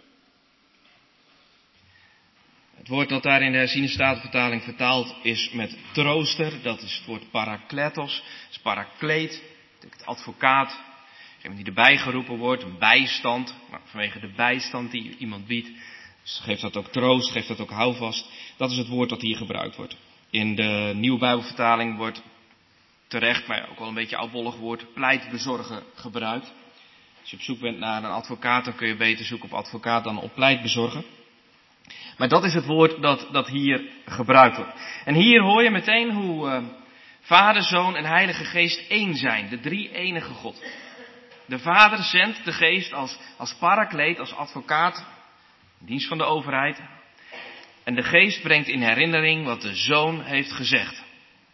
[SPEAKER 5] Het woord dat daar in de herziene statenvertaling vertaald is met trooster, dat is het woord parakletos, dat is parakleet, het advocaat, die erbij geroepen wordt, een bijstand, nou, vanwege de bijstand die iemand biedt, dus geeft dat ook troost, geeft dat ook houvast. Dat is het woord dat hier gebruikt wordt. In de Nieuwe Bijbelvertaling wordt terecht, maar ook wel een beetje oudbollig woord, pleitbezorgen gebruikt. Als je op zoek bent naar een advocaat, dan kun je beter zoeken op advocaat dan op pleitbezorgen. Maar dat is het woord dat, dat hier gebruikt wordt. En hier hoor je meteen hoe uh, Vader, Zoon en Heilige Geest één zijn. De drie enige God. De Vader zendt de Geest als, als parakleet, als advocaat, in dienst van de overheid. En de Geest brengt in herinnering wat de Zoon heeft gezegd.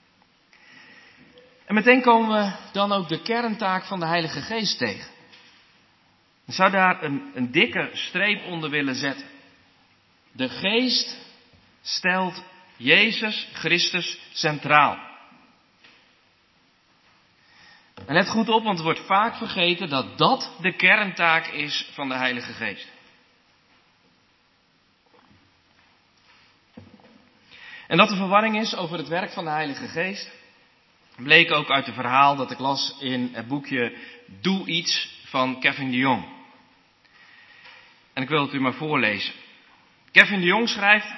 [SPEAKER 5] En meteen komen we dan ook de kerntaak van de Heilige Geest tegen. Je zou daar een, een dikke streep onder willen zetten. De Geest stelt Jezus Christus centraal. En let goed op, want er wordt vaak vergeten dat dat de kerntaak is van de Heilige Geest. En dat er verwarring is over het werk van de Heilige Geest, bleek ook uit het verhaal dat ik las in het boekje Doe Iets van Kevin de Jong. En ik wil het u maar voorlezen. Kevin de Jong schrijft: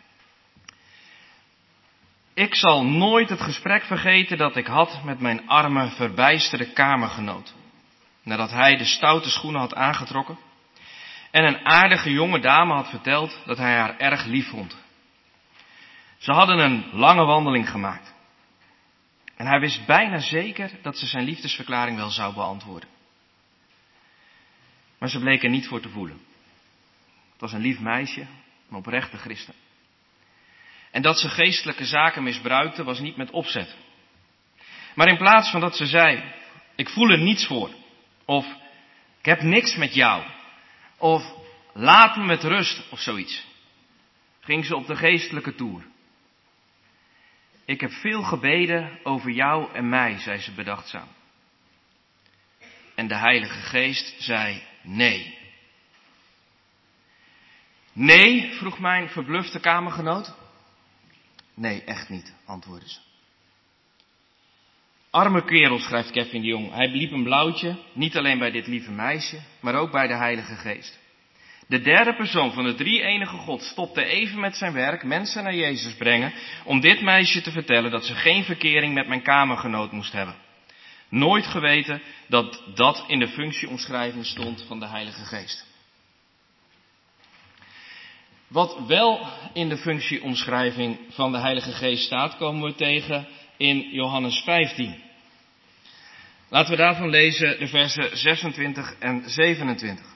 [SPEAKER 5] Ik zal nooit het gesprek vergeten dat ik had met mijn arme, verbijsterde kamergenoot. Nadat hij de stoute schoenen had aangetrokken en een aardige jonge dame had verteld dat hij haar erg lief vond. Ze hadden een lange wandeling gemaakt. En hij wist bijna zeker dat ze zijn liefdesverklaring wel zou beantwoorden. Maar ze bleek er niet voor te voelen. Het was een lief meisje, een oprechte christen. En dat ze geestelijke zaken misbruikte was niet met opzet. Maar in plaats van dat ze zei, ik voel er niets voor. Of, ik heb niks met jou. Of, laat me met rust, of zoiets. Ging ze op de geestelijke toer. Ik heb veel gebeden over jou en mij, zei ze bedachtzaam. En de Heilige Geest zei nee. Nee, vroeg mijn verblufte kamergenoot. Nee, echt niet, antwoordde ze. Arme kerel, schrijft Kevin de Jong. Hij liep een blauwtje, niet alleen bij dit lieve meisje, maar ook bij de Heilige Geest. De derde persoon van de drie enige God stopte even met zijn werk mensen naar Jezus brengen om dit meisje te vertellen dat ze geen verkering met mijn kamergenoot moest hebben. Nooit geweten dat dat in de functieomschrijving stond van de Heilige Geest. Wat wel in de functieomschrijving van de Heilige Geest staat, komen we tegen in Johannes vijftien. Laten we daarvan lezen de versen zesentwintig en zevenentwintig.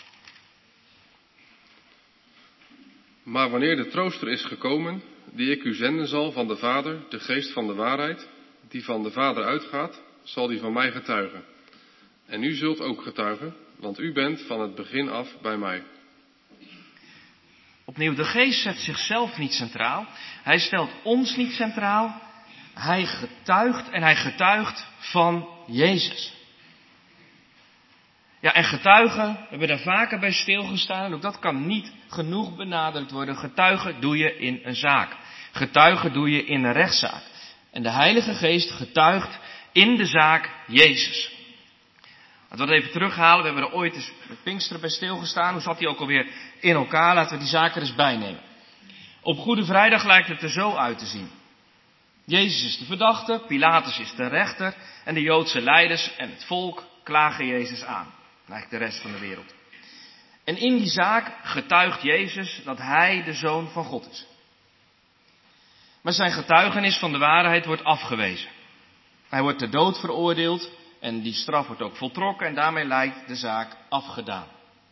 [SPEAKER 4] Maar wanneer de trooster is gekomen, die ik u zenden zal van de Vader, de Geest van de waarheid, die van de Vader uitgaat, zal die van mij getuigen. En u zult ook getuigen, want u bent van het begin af bij mij.
[SPEAKER 5] Opnieuw, de Geest zet zichzelf niet centraal. Hij stelt ons niet centraal. Hij getuigt en hij getuigt van Jezus. Ja, en getuigen, we hebben daar vaker bij stilgestaan. En ook dat kan niet genoeg benadrukt worden. Getuigen doe je in een zaak. Getuigen doe je in een rechtszaak. En de Heilige Geest getuigt in de zaak Jezus. Laten we dat even terughalen. We hebben er ooit eens met Pinksteren bij stilgestaan. Hoe zat die ook alweer in elkaar? Laten we die zaken er eens bijnemen. Op Goede Vrijdag lijkt het er zo uit te zien. Jezus is de verdachte, Pilatus is de rechter en de Joodse leiders en het volk klagen Jezus aan. Eigenlijk de rest van de wereld. En in die zaak getuigt Jezus dat hij de Zoon van God is. Maar zijn getuigenis van de waarheid wordt afgewezen. Hij wordt ter dood veroordeeld en die straf wordt ook voltrokken en daarmee lijkt de zaak afgedaan.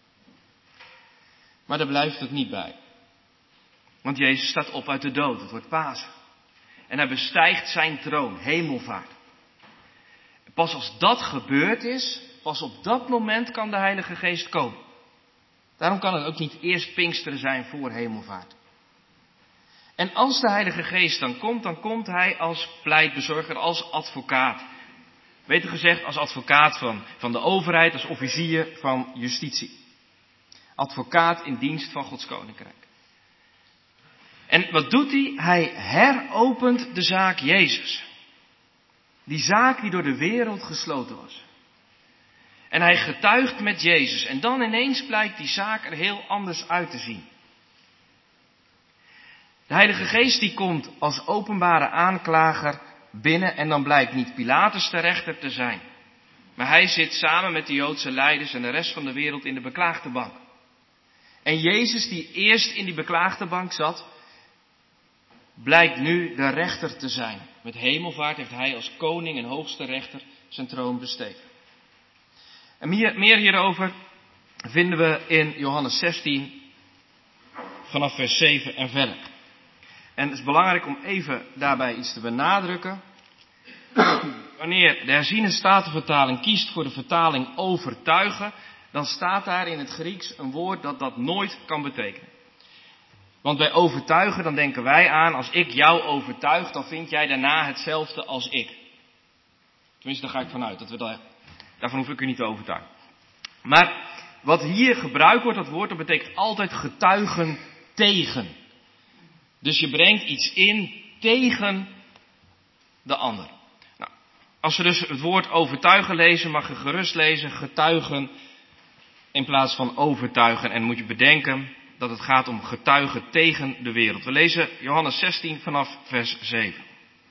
[SPEAKER 5] Maar daar blijft het niet bij. Want Jezus staat op uit de dood, het wordt Pasen. En hij bestijgt zijn troon, hemelvaart. Pas als dat gebeurd is, pas op dat moment kan de Heilige Geest komen. Daarom kan het ook niet eerst Pinksteren zijn voor hemelvaart. En als de Heilige Geest dan komt, dan komt hij als pleitbezorger, als advocaat. Beter gezegd, als advocaat van, van de overheid, als officier van justitie. Advocaat in dienst van Gods Koninkrijk. En wat doet hij? Hij heropent de zaak Jezus. Die zaak die door de wereld gesloten was. En hij getuigt met Jezus. En dan ineens blijkt die zaak er heel anders uit te zien. De Heilige Geest die komt als openbare aanklager binnen en dan blijkt niet Pilatus de rechter te zijn. Maar hij zit samen met de Joodse leiders en de rest van de wereld in de beklaagde bank. En Jezus die eerst in die beklaagde bank zat, blijkt nu de rechter te zijn. Met hemelvaart heeft hij als koning en hoogste rechter zijn troon bestegen. En meer, meer hierover vinden we in Johannes zestien vanaf vers zeven en verder. En het is belangrijk om even daarbij iets te benadrukken. Wanneer de herziene statenvertaling kiest voor de vertaling overtuigen, dan staat daar in het Grieks een woord dat dat nooit kan betekenen. Want bij overtuigen, dan denken wij aan, als ik jou overtuig, dan vind jij daarna hetzelfde als ik. Tenminste, daar ga ik vanuit. Dat we dat, daarvan hoef ik u niet te overtuigen. Maar wat hier gebruikt wordt, dat woord, dat betekent altijd getuigen tegen. Dus je brengt iets in tegen de ander. Nou, als we dus het woord overtuigen lezen, mag je gerust lezen getuigen in plaats van overtuigen. En moet je bedenken dat het gaat om getuigen tegen de wereld. We lezen Johannes zestien vanaf vers zeven.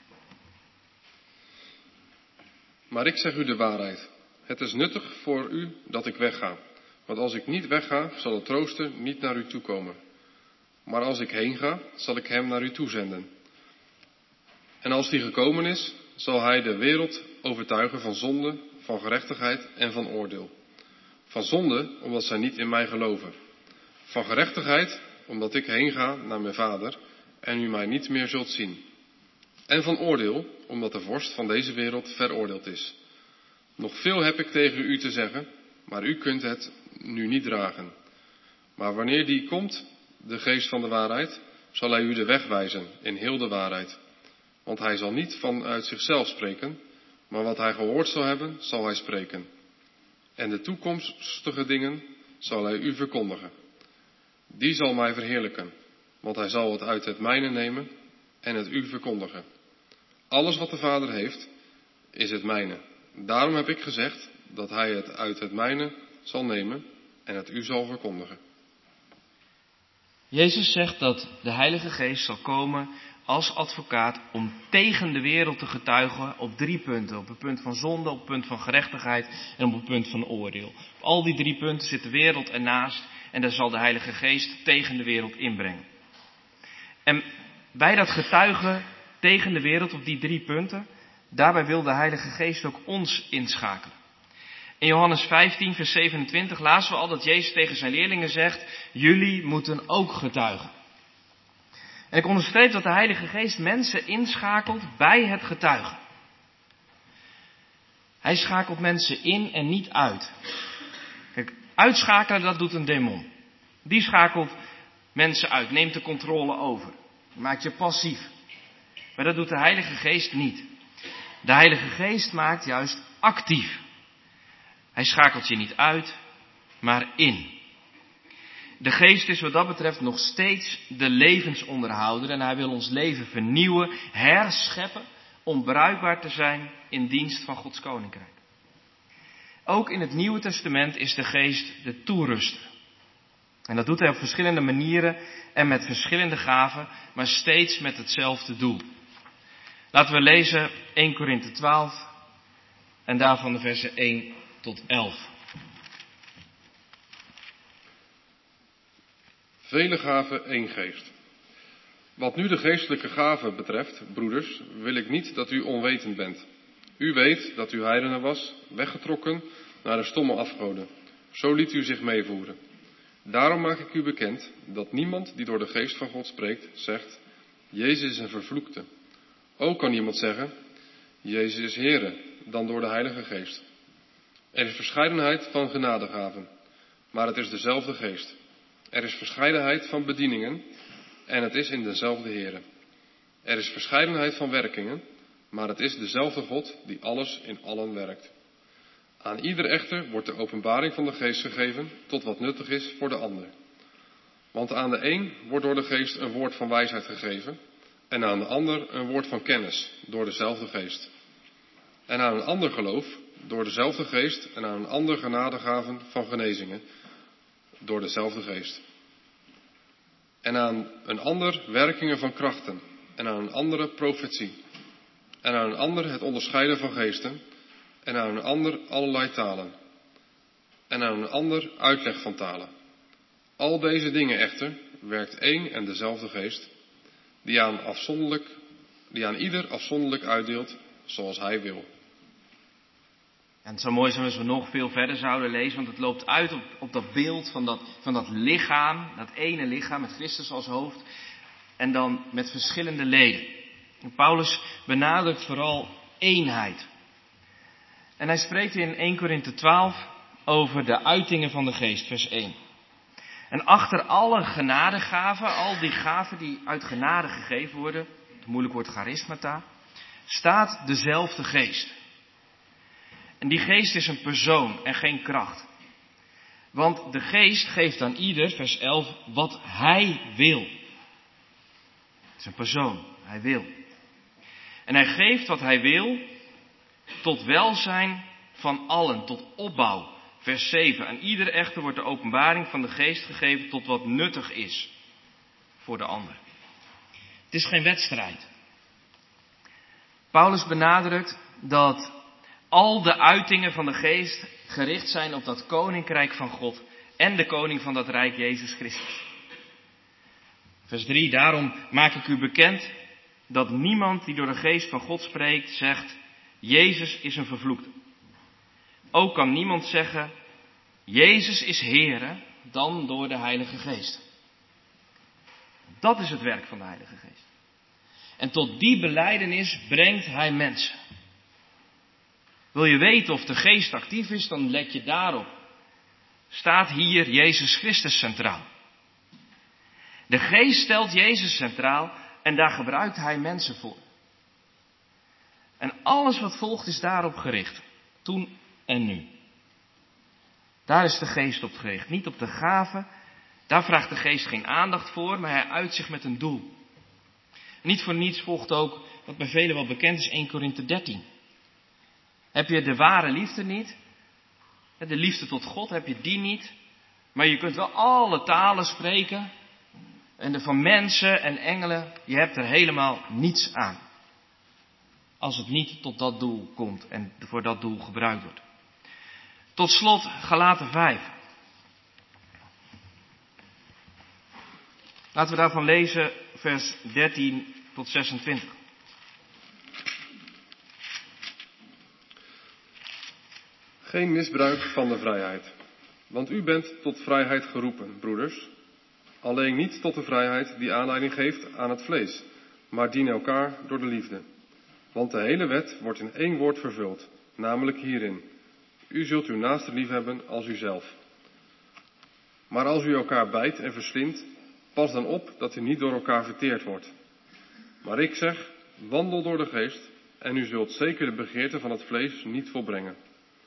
[SPEAKER 4] Maar ik zeg u de waarheid. Het is nuttig voor u dat ik wegga. Want als ik niet wegga, zal de trooster niet naar u toe komen. Maar als ik heen ga, zal ik hem naar u toezenden. En als die gekomen is, zal hij de wereld overtuigen van zonde, van gerechtigheid en van oordeel. Van zonde, omdat zij niet in mij geloven. Van gerechtigheid, omdat ik heen ga naar mijn vader en u mij niet meer zult zien. En van oordeel, omdat de vorst van deze wereld veroordeeld is. Nog veel heb ik tegen u te zeggen, maar u kunt het nu niet dragen. Maar wanneer die komt, de geest van de waarheid, zal hij u de weg wijzen in heel de waarheid. Want hij zal niet vanuit zichzelf spreken, maar wat hij gehoord zal hebben, zal hij spreken. En de toekomstige dingen zal hij u verkondigen. Die zal mij verheerlijken, want hij zal het uit het mijne nemen en het u verkondigen. Alles wat de Vader heeft, is het mijne. Daarom heb ik gezegd dat hij het uit het mijne zal nemen en het u zal verkondigen.
[SPEAKER 5] Jezus zegt dat de Heilige Geest zal komen als advocaat om tegen de wereld te getuigen op drie punten. Op het punt van zonde, op het punt van gerechtigheid en op het punt van oordeel. Op al die drie punten zit de wereld ernaast en daar zal de Heilige Geest tegen de wereld inbrengen. En bij dat getuigen tegen de wereld op die drie punten, daarbij wil de Heilige Geest ook ons inschakelen. In Johannes vijftien vers zevenentwintig lazen we al dat Jezus tegen zijn leerlingen zegt, jullie moeten ook getuigen. En ik onderstreep dat de Heilige Geest mensen inschakelt bij het getuigen. Hij schakelt mensen in en niet uit. Kijk, uitschakelen, dat doet een demon. Die schakelt mensen uit, neemt de controle over. Maakt je passief. Maar dat doet de Heilige Geest niet. De Heilige Geest maakt juist actief. Hij schakelt je niet uit, maar in. De geest is wat dat betreft nog steeds de levensonderhouder en hij wil ons leven vernieuwen, herscheppen, om bruikbaar te zijn in dienst van Gods koninkrijk. Ook in het Nieuwe Testament is de geest de toeruster. En dat doet hij op verschillende manieren en met verschillende gaven, maar steeds met hetzelfde doel. Laten we lezen eerste Korinthe twaalf en daarvan de versen één tot elf.
[SPEAKER 4] Vele gaven, één geest. Wat nu de geestelijke gaven betreft, broeders, wil ik niet dat u onwetend bent. U weet dat u heidenen was, weggetrokken naar de stomme afgoden. Zo liet u zich meevoeren. Daarom maak ik u bekend dat niemand die door de geest van God spreekt, zegt, Jezus is een vervloekte. Ook kan iemand zeggen, Jezus is Heere, dan door de Heilige Geest. Er is verscheidenheid van genadegaven, maar het is dezelfde Geest. Er is verscheidenheid van bedieningen, en het is in dezelfde Heere. Er is verscheidenheid van werkingen, maar het is dezelfde God die alles in allen werkt. Aan ieder echter wordt de openbaring van de Geest gegeven tot wat nuttig is voor de ander. Want aan de een wordt door de Geest een woord van wijsheid gegeven, en aan de ander een woord van kennis door dezelfde Geest. En aan een ander geloof door dezelfde Geest, en aan een ander genadegaven van genezingen door dezelfde Geest. En aan een ander werkingen van krachten, en aan een andere profetie, en aan een ander het onderscheiden van geesten, en aan een ander allerlei talen, en aan een ander uitleg van talen. Al deze dingen echter werkt één en dezelfde Geest, die aan, afzonderlijk, die aan ieder afzonderlijk uitdeelt, zoals hij wil.
[SPEAKER 5] En het zou mooi zijn als we nog veel verder zouden lezen, want het loopt uit op, op dat beeld van dat, van dat lichaam, dat ene lichaam met Christus als hoofd, en dan met verschillende leden. En Paulus benadrukt vooral eenheid. En hij spreekt in eerste Korinthe twaalf over de uitingen van de geest, vers één. En achter alle genadegaven, al die gaven die uit genade gegeven worden, het moeilijk woord charismata, staat dezelfde geest. En die geest is een persoon en geen kracht. Want de geest geeft aan ieder, vers elf, wat hij wil. Het is een persoon, hij wil. En hij geeft wat hij wil tot welzijn van allen, tot opbouw. Vers zeven. Aan ieder echter wordt de openbaring van de geest gegeven tot wat nuttig is voor de ander. Het is geen wedstrijd. Paulus benadrukt dat al de uitingen van de geest gericht zijn op dat koninkrijk van God en de koning van dat rijk, Jezus Christus. Vers drie. Daarom maak ik u bekend dat niemand die door de geest van God spreekt zegt, Jezus is een vervloekte. Ook kan niemand zeggen, Jezus is Heere, dan door de Heilige Geest. Dat is het werk van de Heilige Geest. En tot die belijdenis brengt hij mensen. Wil je weten of de geest actief is, dan let je daarop. Staat hier Jezus Christus centraal. De geest stelt Jezus centraal en daar gebruikt hij mensen voor. En alles wat volgt is daarop gericht. Toen en nu. Daar is de geest op gericht. Niet op de gaven. Daar vraagt de geest geen aandacht voor, maar hij uit zich met een doel. Niet voor niets volgt ook, wat bij velen wel bekend is, eerste Korinthe dertien. Heb je de ware liefde niet, de liefde tot God, heb je die niet, maar je kunt wel alle talen spreken, en de van mensen en engelen, je hebt er helemaal niets aan. Als het niet tot dat doel komt en voor dat doel gebruikt wordt. Tot slot Galaten vijf. Laten we daarvan lezen vers dertien tot zesentwintig.
[SPEAKER 4] Geen misbruik van de vrijheid. Want u bent tot vrijheid geroepen, broeders. Alleen niet tot de vrijheid die aanleiding geeft aan het vlees, maar dien elkaar door de liefde. Want de hele wet wordt in één woord vervuld, namelijk hierin. U zult uw naaste liefhebben als uzelf. Maar als u elkaar bijt en verslindt, pas dan op dat u niet door elkaar verteerd wordt. Maar ik zeg, wandel door de geest en u zult zeker de begeerte van het vlees niet volbrengen.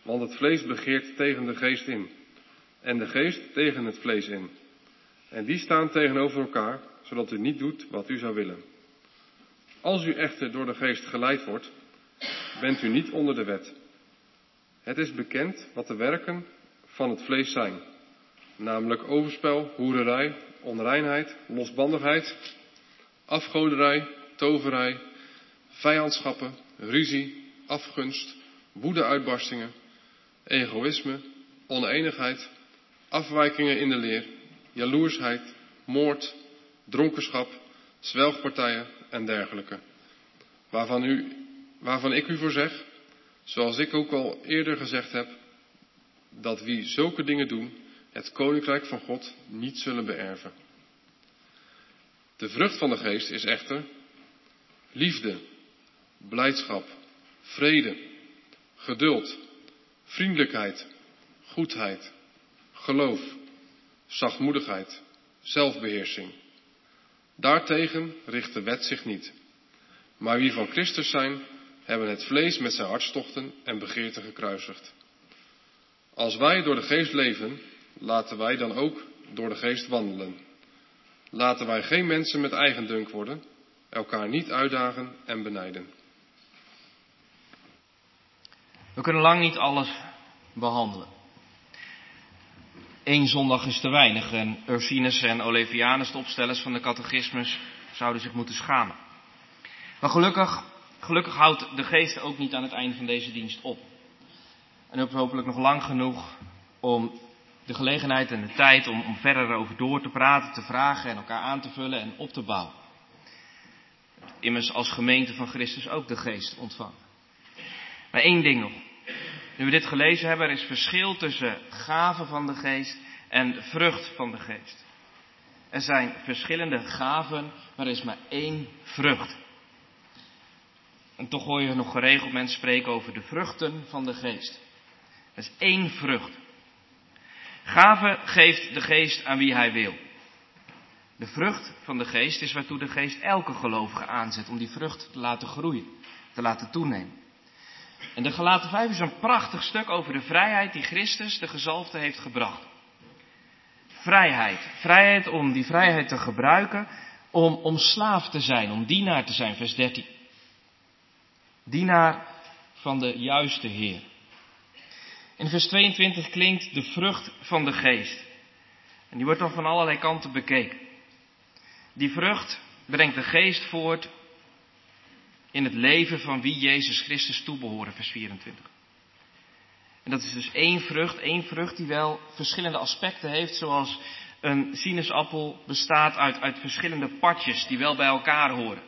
[SPEAKER 4] Want het vlees begeert tegen de geest in. En de geest tegen het vlees in. En die staan tegenover elkaar, zodat u niet doet wat u zou willen. Als u echter door de geest geleid wordt, bent u niet onder de wet. Het is bekend wat de werken van het vlees zijn. Namelijk overspel, hoererij, onreinheid, losbandigheid, afgoderij, toverij, vijandschappen, ruzie, afgunst, woedeuitbarstingen, egoïsme, oneenigheid, afwijkingen in de leer, jaloersheid, moord, dronkenschap, zwelgpartijen en dergelijke. Waarvan, u, waarvan ik u voor zeg, zoals ik ook al eerder gezegd heb, dat wie zulke dingen doen, het koninkrijk van God niet zullen beërven. De vrucht van de geest is echter liefde, blijdschap, vrede, geduld, vriendelijkheid, goedheid, geloof, zachtmoedigheid, zelfbeheersing. Daartegen richt de wet zich niet. Maar wie van Christus zijn, hebben het vlees met zijn hartstochten en begeerten gekruisigd. Als wij door de geest leven, laten wij dan ook door de geest wandelen. Laten wij geen mensen met eigendunk worden, elkaar niet uitdagen en benijden.
[SPEAKER 5] We kunnen lang niet alles behandelen. Eén zondag is te weinig en Ursinus en Olevianus, de opstellers van de catechismus, zouden zich moeten schamen. Maar gelukkig, gelukkig houdt de geest ook niet aan het einde van deze dienst op. En u hebt hopelijk nog lang genoeg om de gelegenheid en de tijd om, om verder erover door te praten, te vragen en elkaar aan te vullen en op te bouwen. Immers als gemeente van Christus ook de geest ontvangen. Maar één ding nog. Nu we dit gelezen hebben, er is verschil tussen gaven van de geest en vrucht van de geest. Er zijn verschillende gaven, maar er is maar één vrucht. En toch hoor je nog geregeld mensen spreken over de vruchten van de geest. Er is één vrucht. Gave geeft de geest aan wie hij wil. De vrucht van de geest is waartoe de geest elke gelovige aanzet om die vrucht te laten groeien, te laten toenemen. En de Galaten vijf is een prachtig stuk over de vrijheid die Christus, de gezalfde, heeft gebracht. Vrijheid. Vrijheid om die vrijheid te gebruiken om, om slaaf te zijn, om dienaar te zijn, vers dertien. Dienaar van de juiste Heer. In vers tweeëntwintig klinkt de vrucht van de geest. En die wordt dan van allerlei kanten bekeken. Die vrucht brengt de geest voort in het leven van wie Jezus Christus toebehoren, vers vierentwintig. En dat is dus één vrucht, één vrucht die wel verschillende aspecten heeft, zoals een sinaasappel bestaat uit, uit verschillende partjes die wel bij elkaar horen.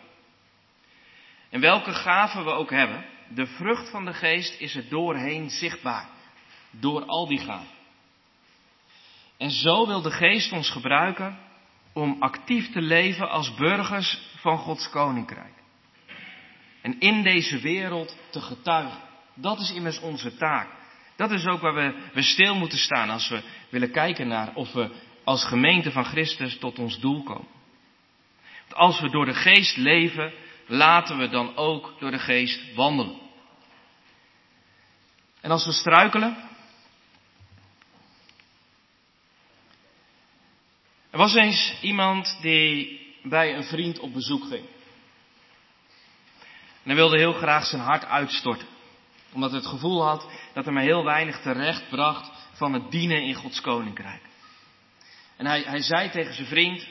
[SPEAKER 5] En welke gaven we ook hebben, de vrucht van de geest is er doorheen zichtbaar, door al die gaven. En zo wil de geest ons gebruiken om actief te leven als burgers van Gods koninkrijk. En in deze wereld te getuigen. Dat is immers onze taak. Dat is ook waar we, we stil moeten staan als we willen kijken naar of we als gemeente van Christus tot ons doel komen. Want als we door de geest leven, laten we dan ook door de geest wandelen. En als we struikelen. Er was eens iemand die bij een vriend op bezoek ging. En hij wilde heel graag zijn hart uitstorten. Omdat hij het gevoel had dat hij maar heel weinig terecht bracht van het dienen in Gods koninkrijk. En hij, hij zei tegen zijn vriend: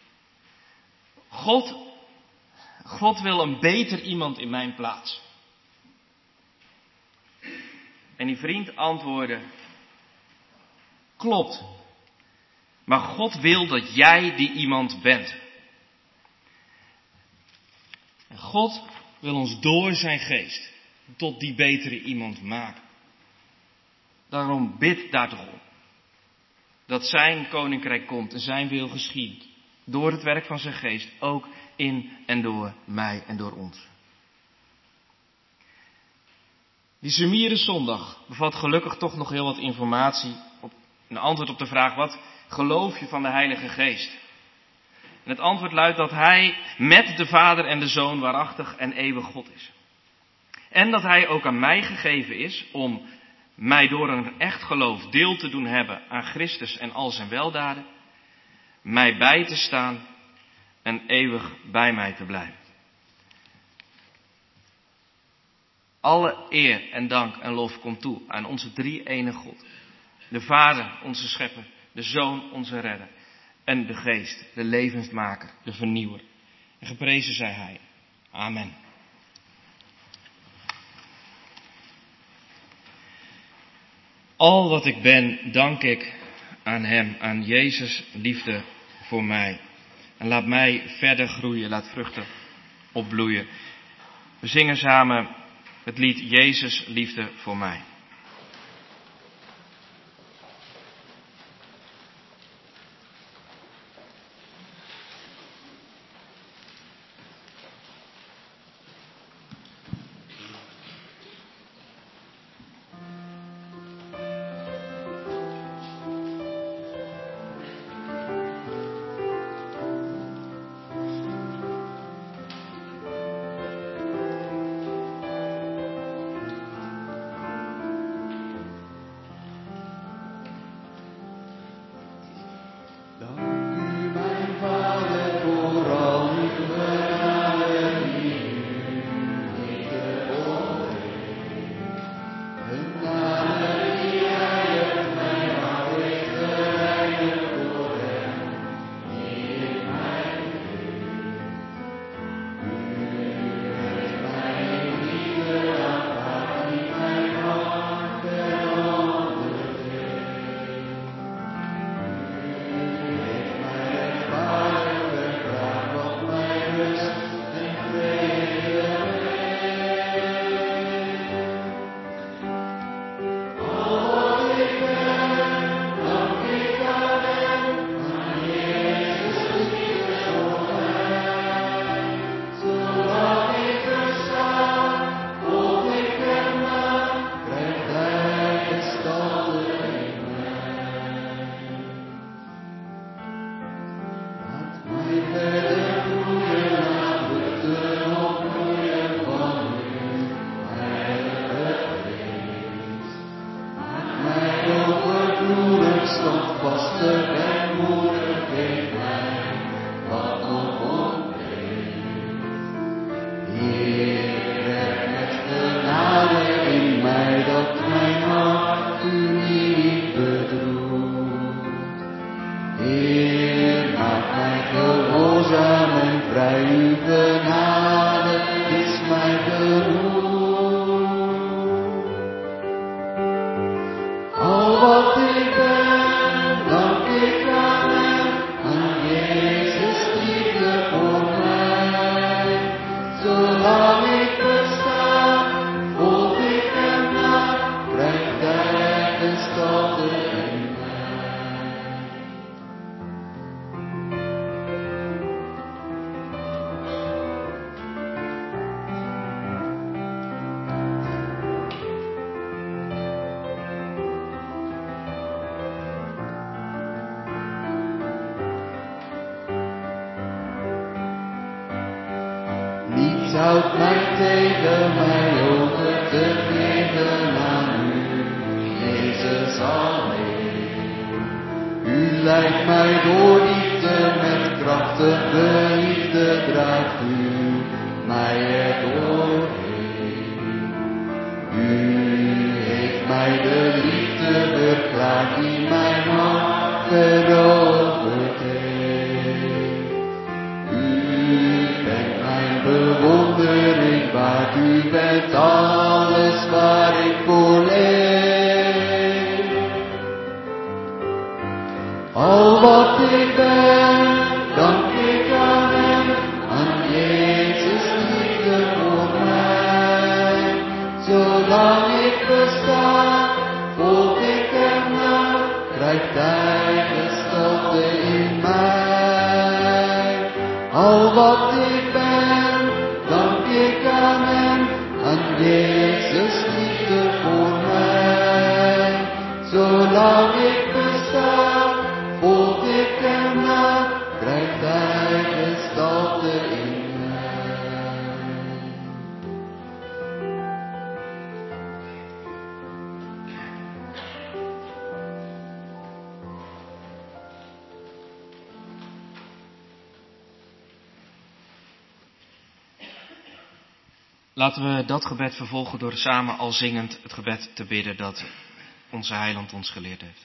[SPEAKER 5] God, God wil een beter iemand in mijn plaats. En die vriend antwoordde: klopt. Maar God wil dat jij die iemand bent. En God wil ons door zijn geest tot die betere iemand maken. Daarom bid daar toch om. Dat zijn koninkrijk komt en zijn wil geschieden. Door het werk van zijn geest, ook in en door mij en door ons. Die Semire zondag bevat gelukkig toch nog heel wat informatie. Op een antwoord op de vraag: wat geloof je van de Heilige Geest? En het antwoord luidt dat hij met de Vader en de Zoon waarachtig en eeuwig God is. En dat hij ook aan mij gegeven is om mij door een echt geloof deel te doen hebben aan Christus en al zijn weldaden, mij bij te staan en eeuwig bij mij te blijven. Alle eer en dank en lof komt toe aan onze drie-enige God. De Vader, onze Schepper, de Zoon, onze Redder en de Geest, de levensmaker, de vernieuwer. En geprezen zij Hij. Amen. Al wat ik ben, dank ik aan Hem, aan Jezus' liefde voor mij. En laat mij verder groeien, laat vruchten opbloeien. We zingen samen het lied Jezus' liefde voor mij.
[SPEAKER 2] Houdt mij tegen mij over te geven aan u, Jezus alleen. U leidt mij door liefde met krachtige liefde, draagt u mij er doorheen. U heeft mij de liefde verklaard die mijn hart veroverd heeft. U bent mijn bewondering waard, u bent alles waar ik voor leef. Al wat ik ben, dank ik aan hem, aan Jezus liefde voor mij. Zolang ik besta, volg ik hem na, krijgt hij gestalte in mij. Al wat ik ben, dank ik aan hem, aan Jezus liefde voor mij. Zolang ik besta, volg ik hem na, krijgt hij gestalte in mij.
[SPEAKER 5] Laten we dat gebed vervolgen door samen al zingend het gebed te bidden dat onze Heiland ons geleerd heeft.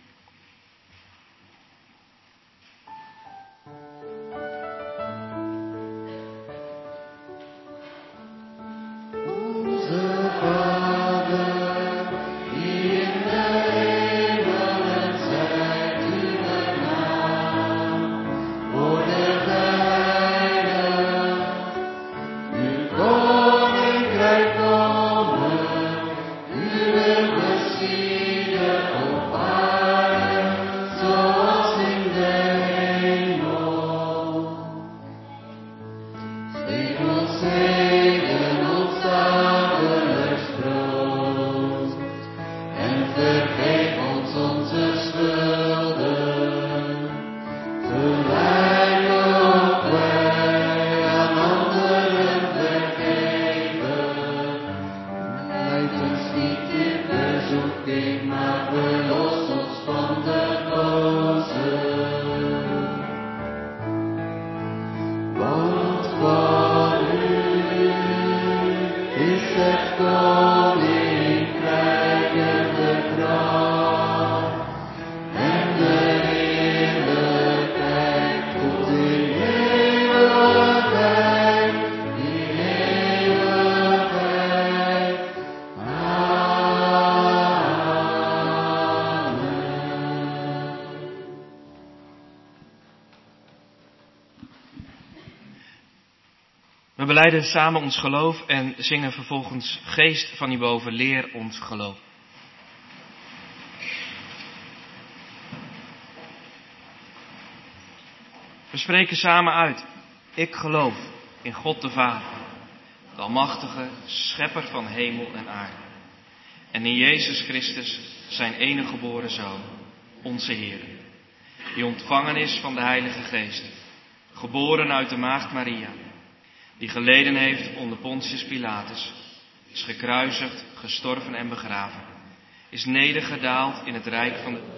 [SPEAKER 5] We belijden samen ons geloof en zingen vervolgens: Geest van hierboven, leer ons geloof. We spreken samen uit: Ik geloof in God de Vader, de Almachtige, Schepper van hemel en aarde. En in Jezus Christus, zijn enige geboren Zoon, onze Heer, die ontvangen is van de Heilige Geest, geboren uit de Maagd Maria, die geleden heeft onder Pontius Pilatus, is gekruisigd, gestorven en begraven, is nedergedaald in het rijk van de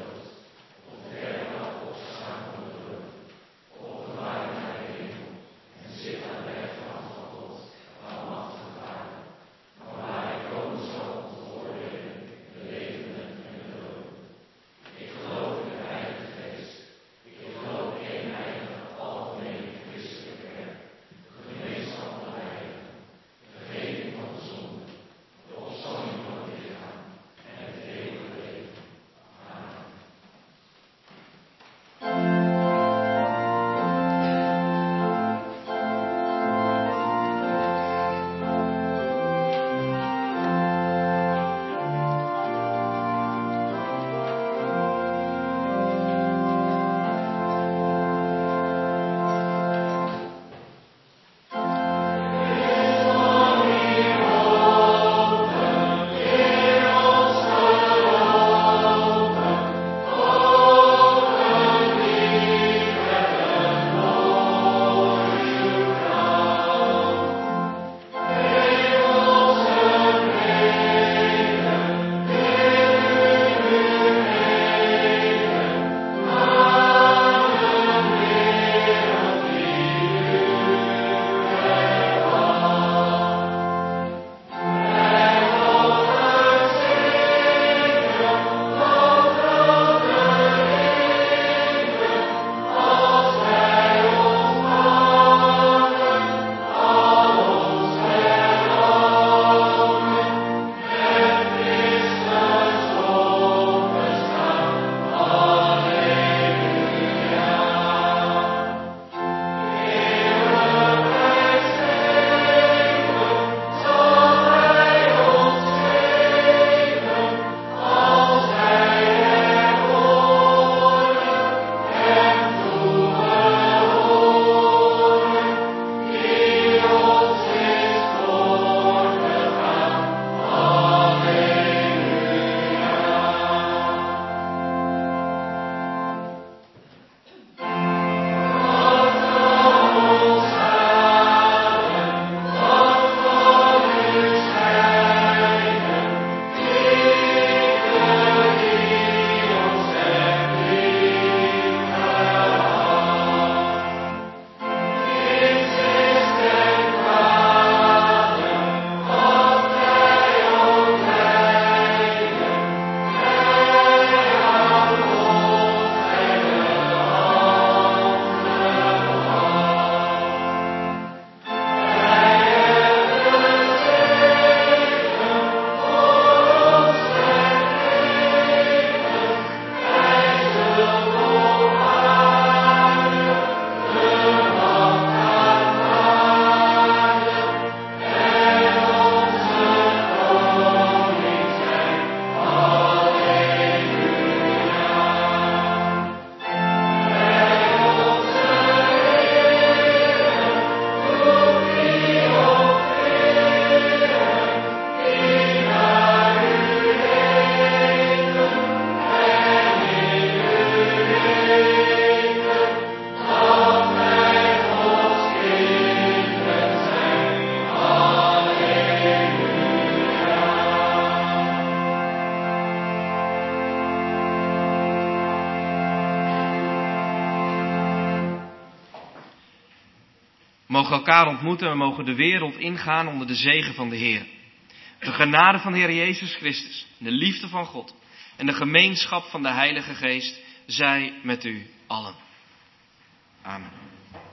[SPEAKER 5] mogen elkaar ontmoeten en we mogen de wereld ingaan onder de zegen van de Heer. De genade van de Heer Jezus Christus, de liefde van God en de gemeenschap van de Heilige Geest zij met u allen. Amen.